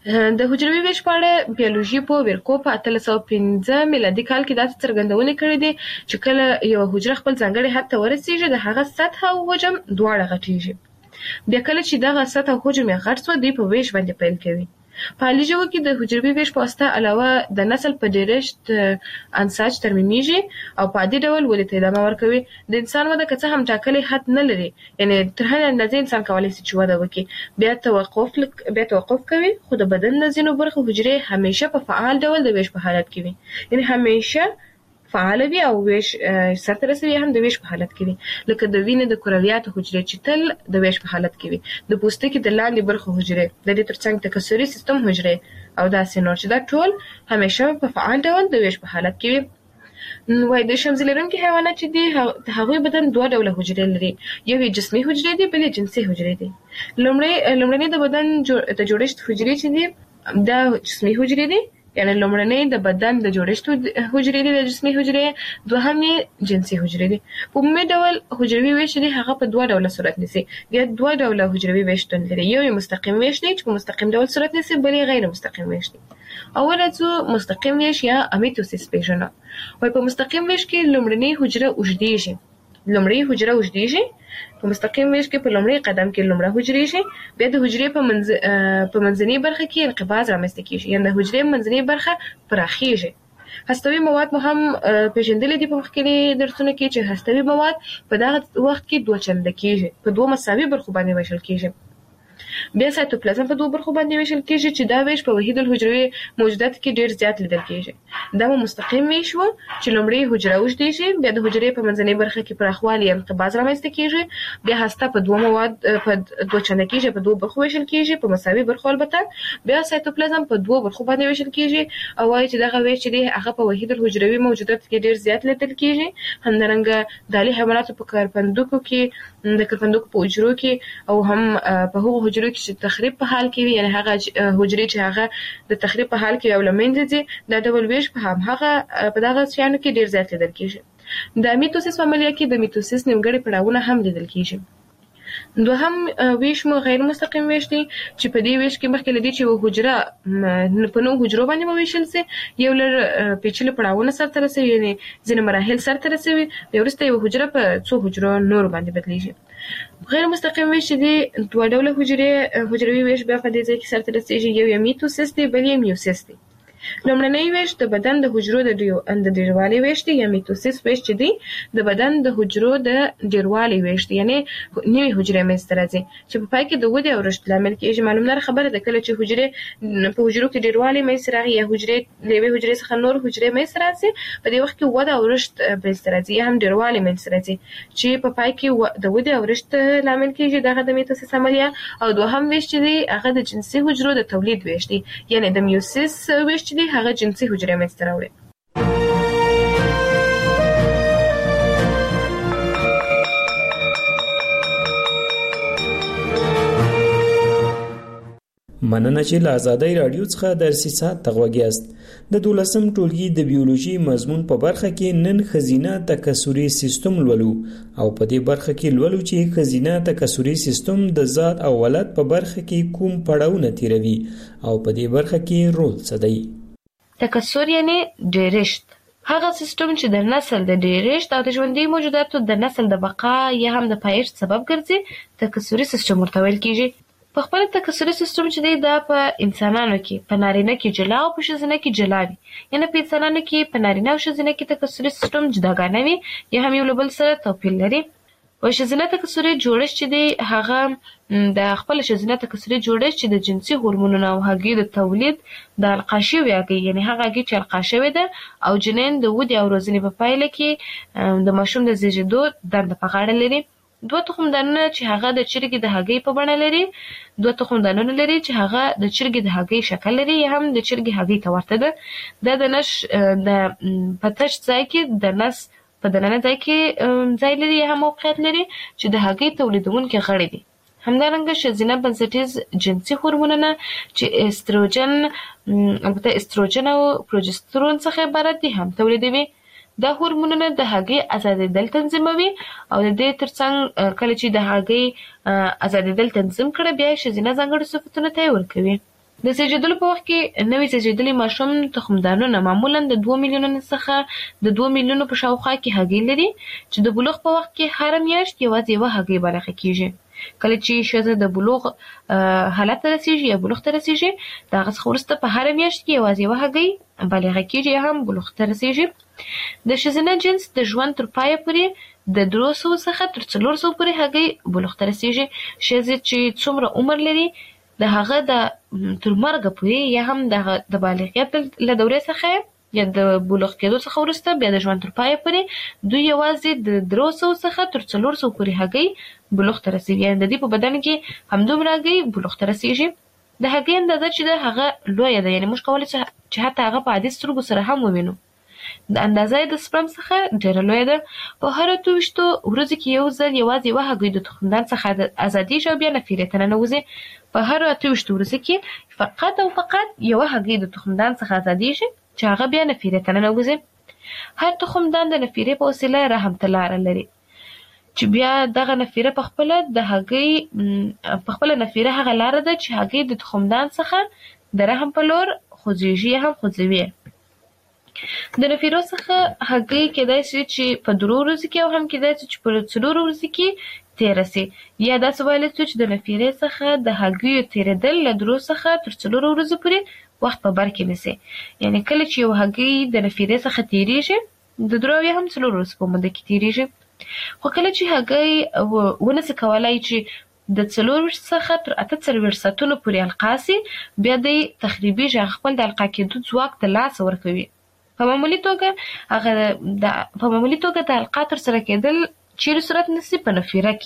د حجروي ویش په اړه بیولوژي په ورکو په اتلس سوه پنځه میلادي کال کې دا څرګندونه کړې ده چې کله یو حجره خپل ځانګړي حد ته ورسیږي د هغه سطح او حجم دواړه غټیږي. بیا کله چې دغه سطح او حجم یې غټ شو دوی په ویش باندې پیل کوي. په حالي ژوو کې د حجروي ویش په واسطه علاوه د نسل په ډیرښت انساج ترمیمیږي او په عادي ډول ولې ته ادامه ورکوي. د انسان وده که څه هم ټاکلي حد نه لري، یعنی تر هغه اندازې انسان کولی شي چې وده وکړي، بیا توقف بیا توقف کوي، خو د بدن د ځینو برخو حجرې همیشه په فعال ډول د ویش په حالت کې وي، یعنی همیشه فعال وي او ویش سرته رسوي هم د ویش په حالت کې وي، لکه د وینې د کرویاتو حجرې چې تل د ویش په حالت کې وي، د پوستکي د لاندې برخو حجرې، د دې ترڅنګ تکثري سیستم حجرې او داسې نور چې دا ټول همیشه په فعال ډول د ویش په حالت کې وي. وای د شمزي لرونکي حیوانات چې دي هغوی بدن دوه ډوله حجرې لري، یو یې جسمي حجرې دي، بل یې جنسي حجرې دي. لومړی لومړنۍ د بدن د جوړښت حجرې چې دي دا جسمي حجرې دي، یعنی لومړنۍ د بدن د جوړښت حجرې دي د جسمي حجرې، دوهم یې جنسي حجرې دي. په عمومي ډول حجروي ویش دی هغه په دوه ډوله صورت نیسي، یا دوه ډوله حجروي ویش لري، یو یې مستقیم ویش دی چې په مستقیم ډول صورت نیسي، بل یې غیر مستقیم ویش دی. اول څو مستقیم ویش یا امیتوسیس پیژنو. وای په مستقیم ویش کې لومړنۍ حجره اوږدیږي، لومړی حجره اوږدیږي، په مستقیم ویش کې په لومړی قدم کې لومړی حجرې شي، بیا د حجرې په منځ په منځنۍ برخه کې انقباض رامنځته کیږي، یعنی د حجرې منځنۍ برخه پراخیږي. هستوي مواد مو هم پیژندل دي په مخکې درسونو کې چې هستوي مواد په دغه وخت کې دوه چنده کیږي، په دوه مساوي برخو باندې ویشل کیږي. بیا سایتوپلازم په دوه برخو باندې ویشل کیږي چې دا ویش په وحید الحجروي موجودات کې ډیر زیات لیدل کیږي. دا مو مستقیم ویش وو چې لومړی حجره اوږدیږي، بیا د حجرې په منځنۍ برخه کې پراخوالی انقباض رامنځته کیږي، بیا هسته په دوه مواد په دوه چنده کیږي، په دوه برخو ویشل کیږي، په مساوي برخو البته. بیا سایتوپلازم په دوه برخو باندې ویشل کیږي او وايي چې دغه ویش دی هغه په وحید الحجروي موجودات کې ډیر زیات لیدل کیږي. همدارنګه د الي حیواناتو په کارپندوکو کې د کارپندوکو په حجرو کې او هم په هغو حجرو کې چې تخریب په حال کې وي، یعنی هغه حجرې چې هغه د تخریب په حال کې او لمنځه ځي، دا ډول ویش په هم هغه په دغه شیانو کې ډیر زیات لیدل کیږي. د میتوسیس عملیه کې د میتوسیس نیمګړي پړاوونه هم لیدل کیږي. دوهم ویش مو غیر مستقیم ویش دی چې په دې ویش کې مخکې لدی چې حجره په نو حجرو باندې وویشل سي، یو لر پیچلي پړاوونه سره رسوي، یعنی ځینې مراحل سره رسوي، بیا وروسته یو حجره په څو حجرو نور باندې بدلیږي. غیر مستقیم ویش دی دوه ډوله حجرې حجروي ویش بیا په دې ځای کې سره رسیږي، یو یې میتوسیس دی، بل یې میوسیس دی. لومړنی ویش د بدن د حجرو د ډیروالي ویش دی، یا میتوسیس ویش چې دی د بدن د حجرو د ډیروالي ویش دی، یعنی نوې حجرې منځته راځي چې په پای کې د ودې او رشد لامل کېږي. معلومه خبره ده کله چې حجرې په حجرو کې ډیروالي منځته راغی یا حجرې له یوې حجرې څخه نور حجرې منځته راځي، په دې وخت کې وده او رشد منځته راځي یا هم ډیروالي منځته راځي چې په پای کې د ودې او رشد لامل کېږي. دغه د میتوسیس عملیه. او دوهم ویش چې دی هغه د جنسي حجرو د تولید ویش دی، یعنی د میوسیس ویش دی هغه جنسي حجرې منځته راوړي. مننه چې له آزادۍ رادیو څخه درسي ساعت ته غوږ یاست. د دولسم ټولګي د بیولوژي مضمون په برخه کې نن خزینه تکثري سیستم لولو او په دې برخه کې لولو چې خزینه تکثري سیستم د ذات او ولادت په برخه کې کوم پړاوونه تیروي او په دې برخه کې رول څه دی. تکثر یعنی ډیرښت، هغه سیستم چې د نسل د ډیرښت او د ژوندۍ موجوداتو د نسل د بقا یا هم د پایښت سبب ګرځي، تکثري سیستم ورته ویل کیږي. په خپل تکثري سیستم چې دی دا په انسانانو کې په نارینه کې جلا او په ښځینه کې جلا وي، یعنی په انسانانو کې په نارینه او ښځینه کې تکثري سیستم جداګانه وي یا هم یو له بل سره توپیر لري. او ښځینه تکثري جوړښت چې دی هغه د خپل ښځینه تکثري جوړښت چې د جنسي هورمونونو او هګۍ د تولید د القا شوې هګۍ، یعنی هغه هګۍ چې القا شوې ده او جنین د ودې او روزنې په پایله کې د ماشوم د زیږېدو دنده په غاړه لري. دوه تخم دانونه چې هغه د چرګې د هګۍ په بڼه لري، دوه تخم دانونه لري چې هغه د چرګې د هګۍ شکل لري یا هم د چرګې هګۍ ته ورته ده. دا د نش د پتش ځای کې د نس په دننه ځای کې ځای لري یا هم موقعیت لري چې د هګۍ تولیدونکي غړي دي. همدارنګه ښځینه بنسټیز جنسي هورمونونه چې استروجن البته استروجن او پروجسترون څخه عبارت دي هم تولیدوي. دا هورمونونه د هګۍ ازادېدل تنظیموي او د دې ترڅنګ کله چې د هګۍ ازادېدل تنظیم کړي بیا ښځینه ځانګړي صفتونه ته ورکوي. د زیږیدلو په وخت کې نوې زیږیدلي ماشوم تخمدانونه معمولا د دوه میلیونو څخه د دوه میلیونو په شاوخوا کې هګۍ لري چې د بلوغ په وخت کې هر میاشت یوازې یوه هګۍ بالغه کیږي. کله چې ښځه د بلوغ حالت ته رسیږي یا بلوغ ته رسیږي د هغه څخه وروسته په هره میاشت کې یوازې یوه هګۍ بالغه کیږي یا هم بلوغ ته رسیږي. د ښځینه جنس د ژوند تر پایه پورې د درې سوه څخه تر څلور سوه پورې هګۍ بلوغ ته رسیږي. ښځې چې څومره عمر لري د هغه د تر مرګه پورې یا هم د بالغیت له دورې څخه یا د بلوغ کېدو څخه وروسته بیا د ژوند تر پایه پورې دوی یوازې د درې سوه څخه تر څلور سوه پورې هګۍ بلوغ ته رسیږي. یعنې د دوی په بدن کې همدومره هګۍ بلوغ ته رسیږي. د هګۍ اندازه چې ده هغه لویه ده، یعنې موږ کولی چې حتی هغه په عادي سترګو سره هم ووینو. د اندازه یې د سپرم څخه ډېره لویه ده. په هر اته ویشتو ورځو کې یو ځل یوازې یوه هګۍ د تخمدان څخه ازادېږي او بیا نفیرې ته ننوځي. په هر اته ویشتو ورځو کې فقط او فقط یوه هګۍ د تخمدان څخه ازادېږي چې هغه بیا نفیرې ته ننوځي. هر تخمدان د نفیرې په وسیله رحم ته لاره لري چې بیا دغه نفیره په خپله د هګۍ په خپله نفیره هغه لاره ده چې هګۍ د تخمدان څخه د رحم په لور خوځېږي هم خوځوي. د نفیرو څخه هګۍ کېدای شي چې په درو ورځو کې او هم کېدای شي چې په څلورو ورځو کې تېره سي، یا داسې ویلی شو چې د نفیرې څخه د هګیو تېرېدل له درو څخه تر څلورو ورځو پورې وخت په بر کې نیسي. یعنې کله چې یو هګۍ د نفیرې څخه تېرېږي د درو یا هم څلورو ورځو په موده کې تېرېږي. خو کله چې هګۍ ونسي کولی چې د څلور څخه تر اته څلوېښت ساعتونو پورې القا سي، بیا دی تخریبېږي، هغه خپل د القا کېدو ځواک ته لاس ورکوي. په معمولي توګه هغه په معمولي توګه د القا ترسره کېدل چیرې صورت نیسي؟ په نفیره کې.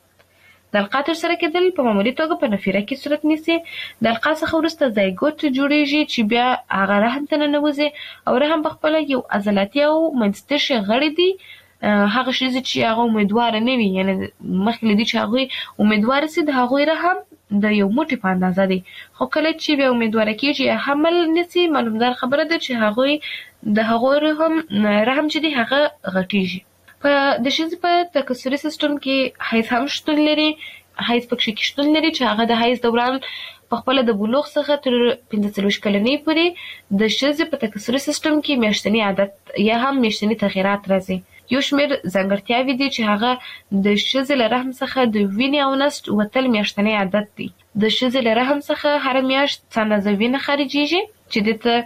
د القا ترسره کېدل په معمولي توګه په نفیره کې صورت نیسي. د القا څخه وروسته زایګوت جوړېږي چې بیا هغه رحم ته ننوځي او رحم په خپله یو عضلاتي او منځتشي غړی دی. هغه ښځې چې هغه امیدواره نه وي، یعنې مخکې له دې چې هغوی امیدواره سي، د هغوی رحم د یو موټي په اندازه دی. خو کله چې بیا امیدواره کېږي یا حمل نیسي، معلومدار خبره ده چې هغوی د هغوی رحم رحم چې دی هغه غټېږي. په د ښځې په تکثري سیستم کې حیض هم شتون لري. حیض پکې کې شتون لري چې هغه د حیض دوران په خپله د بلوغ څخه تر پنځه څلوېښت کلنۍ پورې د ښځې په تکثري سیستم کې میاشتني عادت یا هم میاشتني تغیرات راځي. یو شمېر ځانګړتیاوې دي چې هغه د ښځې له رحم څخه د وینې او نسج وتل میاشتنی عادت دی. د ښځې له رحم څخه هره میاشت څه اندازه وینه خارجېږي چې دې ته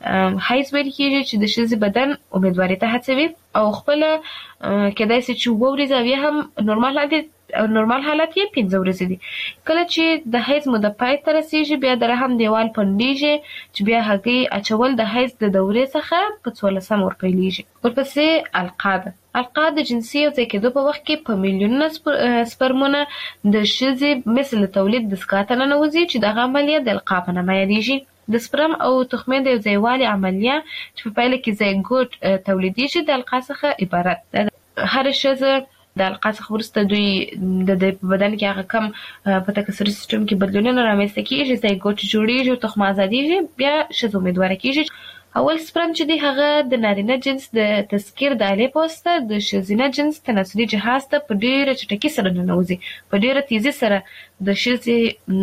حیض ویل کېږي، چې د ښځې بدن امیدواري ته هڅوي او خپله کېدای شي چې اووه ورځې او یا هم نورمال حالت نورمال حالت یې پنځه ورځې دي. کله چې د حیض موده پای ته رسېږي، بیا د رحم دیوال پنډېږي چې بیا هګۍ اچول د حیض د دورې څخه په څوارلسم ورپیلېږي. ورپسې القا ده. القا د جنسي یو ځای کېدو په وخت کې په میلیونونه سپرمونه د ښځې مثل د تولید دستګاه ته ننوځي چې دغه عملیه د القا په نامه یادېږي. د سپرم او تخمې د یو ځایوالي عملیه چې په پایله کې زایګوټ تولیدېږي د القا څخه عبارت ده. هره ښځه د القا څخه وروسته دوی د دوی په بدن کې هغه کم په تکثري سیستم کې بدلونونه رامنځته کېږي، زایګوټ جوړېږي او تخمه ازادېږي، بیا ښځه امیدواره کېږي. اول سپرم چې دی هغه د نارینه جنس د تذکیر د آلې په واسطه د ښځینه جنس تناسلي جهاز ته په ډېره چټکۍ سره ننوځي، په ډېره تیزي سره د ښځې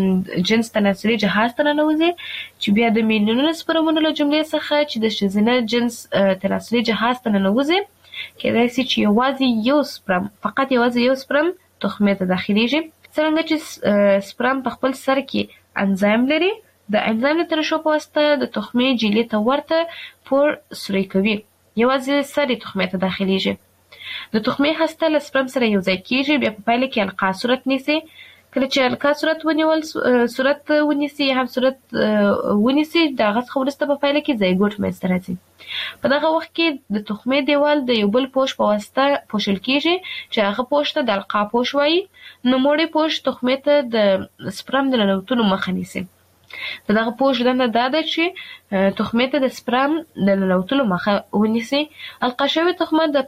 جنس تناسلي جهاز ته ننوځي چې بیا د میلیونونو سپرمونو له جملې څخه چې د ښځینه جنس تناسلي جهاز ته ننوځي، کېدای شي چې یوازې یو سپرم فقط یوازې یو سپرم تخمې ته داخلېږي. څرنګه چې سپرم په خپل سر کې انزایم لري، د انزایم د ترشح په واسطه د تخمې جیلې ته ورته پور سوری کوي، یوازې سر یې تخمې ته داخلېږي. د تخمې هسته له سپرم سره یو ځای کېږي، بیا په پایله کې القا صورت نیسي. کله چې القا صورت ونیول صورت ونیسي یا هم صورت ونیسي، د هغه څخه وروسته په پایله کې زایګوټ منځته راځي. په دغه وخت کې د تخمې دیوال د یو بل پوښ په واسطه پوښل کېږي چې هغه پوښ ته د القا پوښ وایي. نوموړی پوښ تخمې ته د سپرم د ننوتلو مخه نیسي. د دغه پوښ دنده دا ده چې تخمې ته د سپرم د ننوتلو مخه ونیسي. القا شوې تخمه د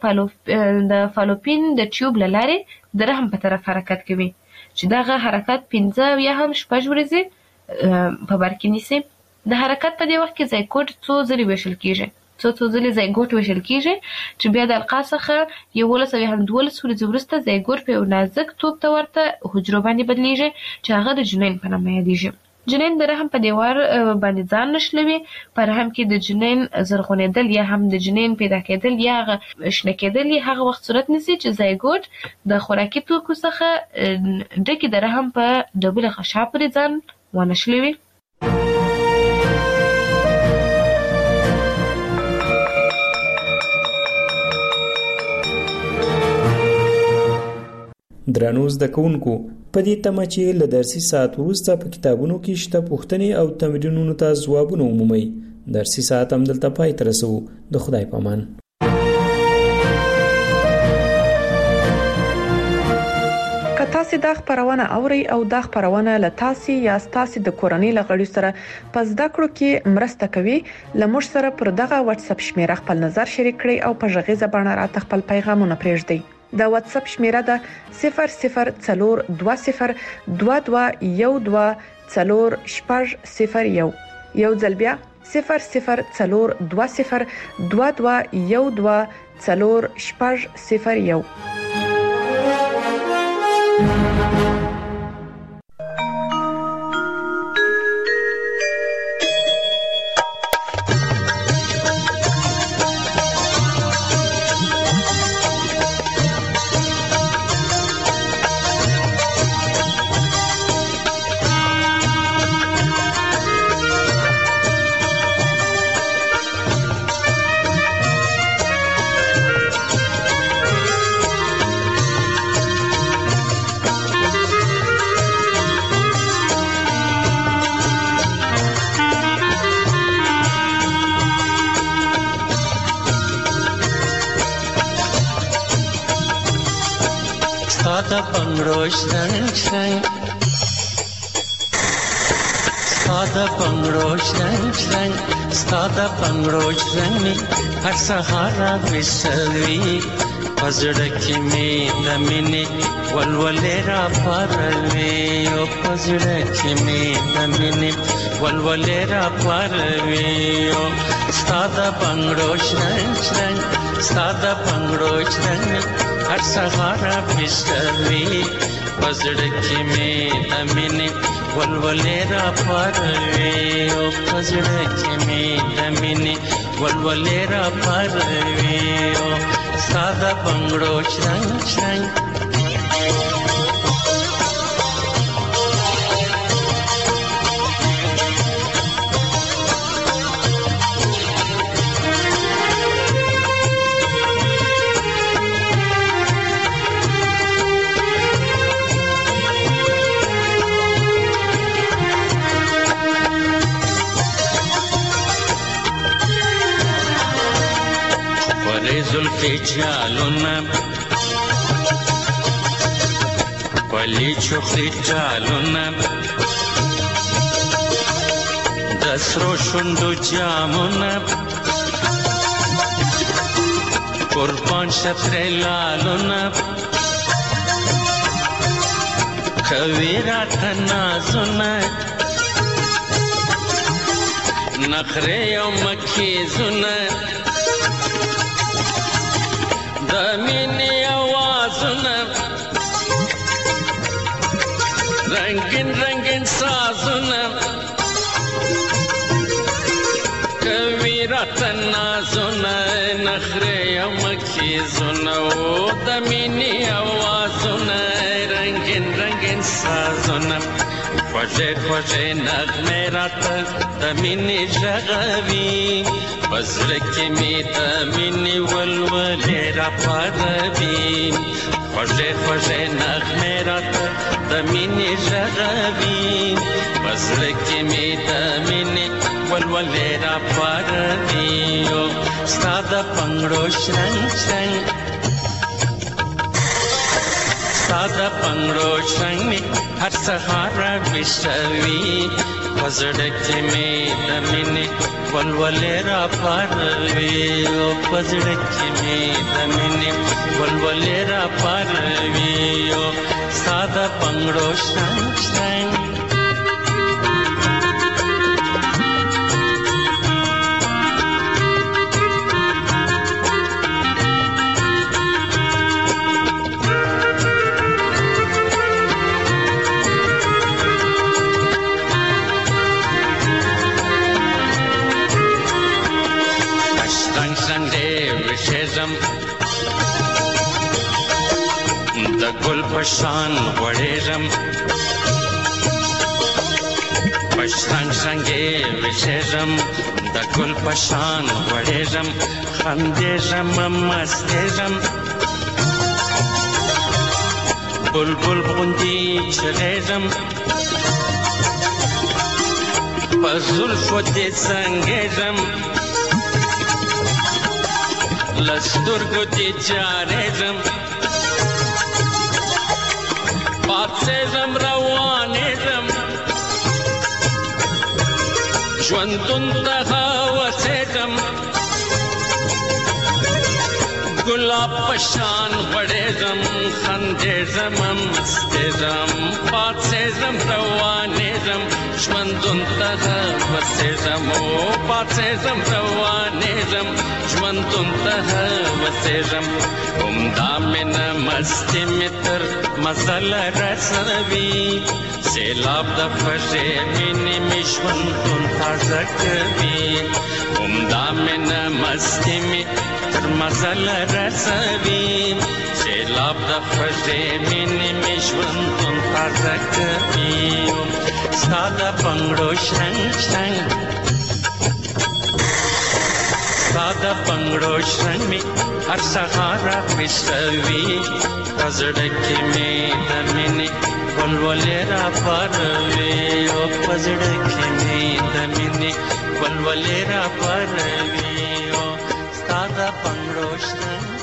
فالوپین د ټیوب له لارې د رحم په طرف حرکت کوي چې دغه حرکت پنځه یا هم شپږ ورځې په بر کې نیسي. د حرکت په دې وخت کې زایګوټ څو ځلې ویشل کېږي څو څو ځلې زایګوټ ویشل کېږي چې بیا د القا څخه یولس او یا هم دولس ورځې وروسته زایګوټ په یو نازک توپ ته ورته حجرو باندې بدلېږي چې هغه د جنین په نامه یادېږي. جنین د رحم په دیوار باندې ځان نشلوي. په رحم کې د جنین زرغونېدل یا هم د جنین پیدا کېدل یا شنه کېدل هغه وخت صورت نیسي چې زایګوټ د خوراکي توکو څخه ډکې د رحم په ډبله غشا پورې ځان ونشلوي. درنو زده کوونکو، په دې تمه چې له درسي ساعت وروسته په کتابونو کې شته پوښتنې او تمرینونو ته ځوابونه ومومئ. درسي ساعت هم دلته پای ته رسوو. د خدای په امان. که تاسو دا خبرونه اورئ او دا خبرونه له تاسو یا تاسو د کورنۍ لغړي سره په زده کړو کې مرسته کوي، لمر سره پر دغه واتس اپ شمیره خپل نظر شریک کړئ او په ژغې زبانه راته خپل پیغامونه پرېږدئ. د واتس اپ شمیره ده صفر صفر څلور دوه صفر دوه دوه یو دوه څلور شپږ صفر یو. یو ځل بیا صفر صفر څلور دوه صفر دوه دوه یو دوه څلور شپږ صفر یو. Sada pangrosh rang rang, sada pangrosh rang rang, sada pangrosh rang mi har sahara visavi, pazda ki me damine walwalera parve, o pazda ki me damine walwalera parve, o sada pangrosh rang rang, sada pangrosh rang mi har sahara visavi, pazda ki me damine walwalera parve, o pazda ki me damine walwalera parve, o sada bangro chang chang. Zulfi jaluna, pali chukli jaluna, dasro shundu jamuna, kurban shatre laluna, kavira tanazuna, nakhre yo makizuna. Damini awazuna, rangin rangin sazuna, kavira tanazuna, nakhre yamakizuna. O damini awazuna, rangin rangin sazuna, khwaje khwaje nagme rata, damini jagavi. Pazda ki me damine walwalera parvi, khwaje khwaje nagme rata damine jagavi. Pazda ki me damine walwalera parvi, o sada pangro shrang shrang, sada pangro shrang me har sahara visavi, pazda ki me damine walwalera parve, o pazda ki me damine walwalera parve, o sada pangro shrang shrang. ګل پشان وړېږم پشرنګ شرنګې وشېږم د ګل پشان وړېږم خندېږم مستېږم بلبل غوندې چغېږم په زلفو دې څنګېږم له سترګو دې جارېږم پاڅېږم روانېږم ژوندون ته هوسېږم ګلاب په شان غوړېږم خندېږم مستېږم پاڅېږم روانېږم ژوندون ته هوسېږم پاڅېږم روانېږم ژوندون ته هوسېږم همدا مینه مستي مې تر مزل رسوي سیلاب د خوږې مینې مې ژوندون تازه کوي همدا مینه مستي مې تر مزل رسوي سیلاب د خوږې مینې مې ژوندون تازه کوي ستا د بنګړو شرنګ شرنګ ستا د بنګړو شرنګ مې هر سهار راخیستوي په زړه کې مې د مینې ولولې راپاروي او په زړه کې مې د مینې ولولې راپاروي او ستا د بنګړو شرنګ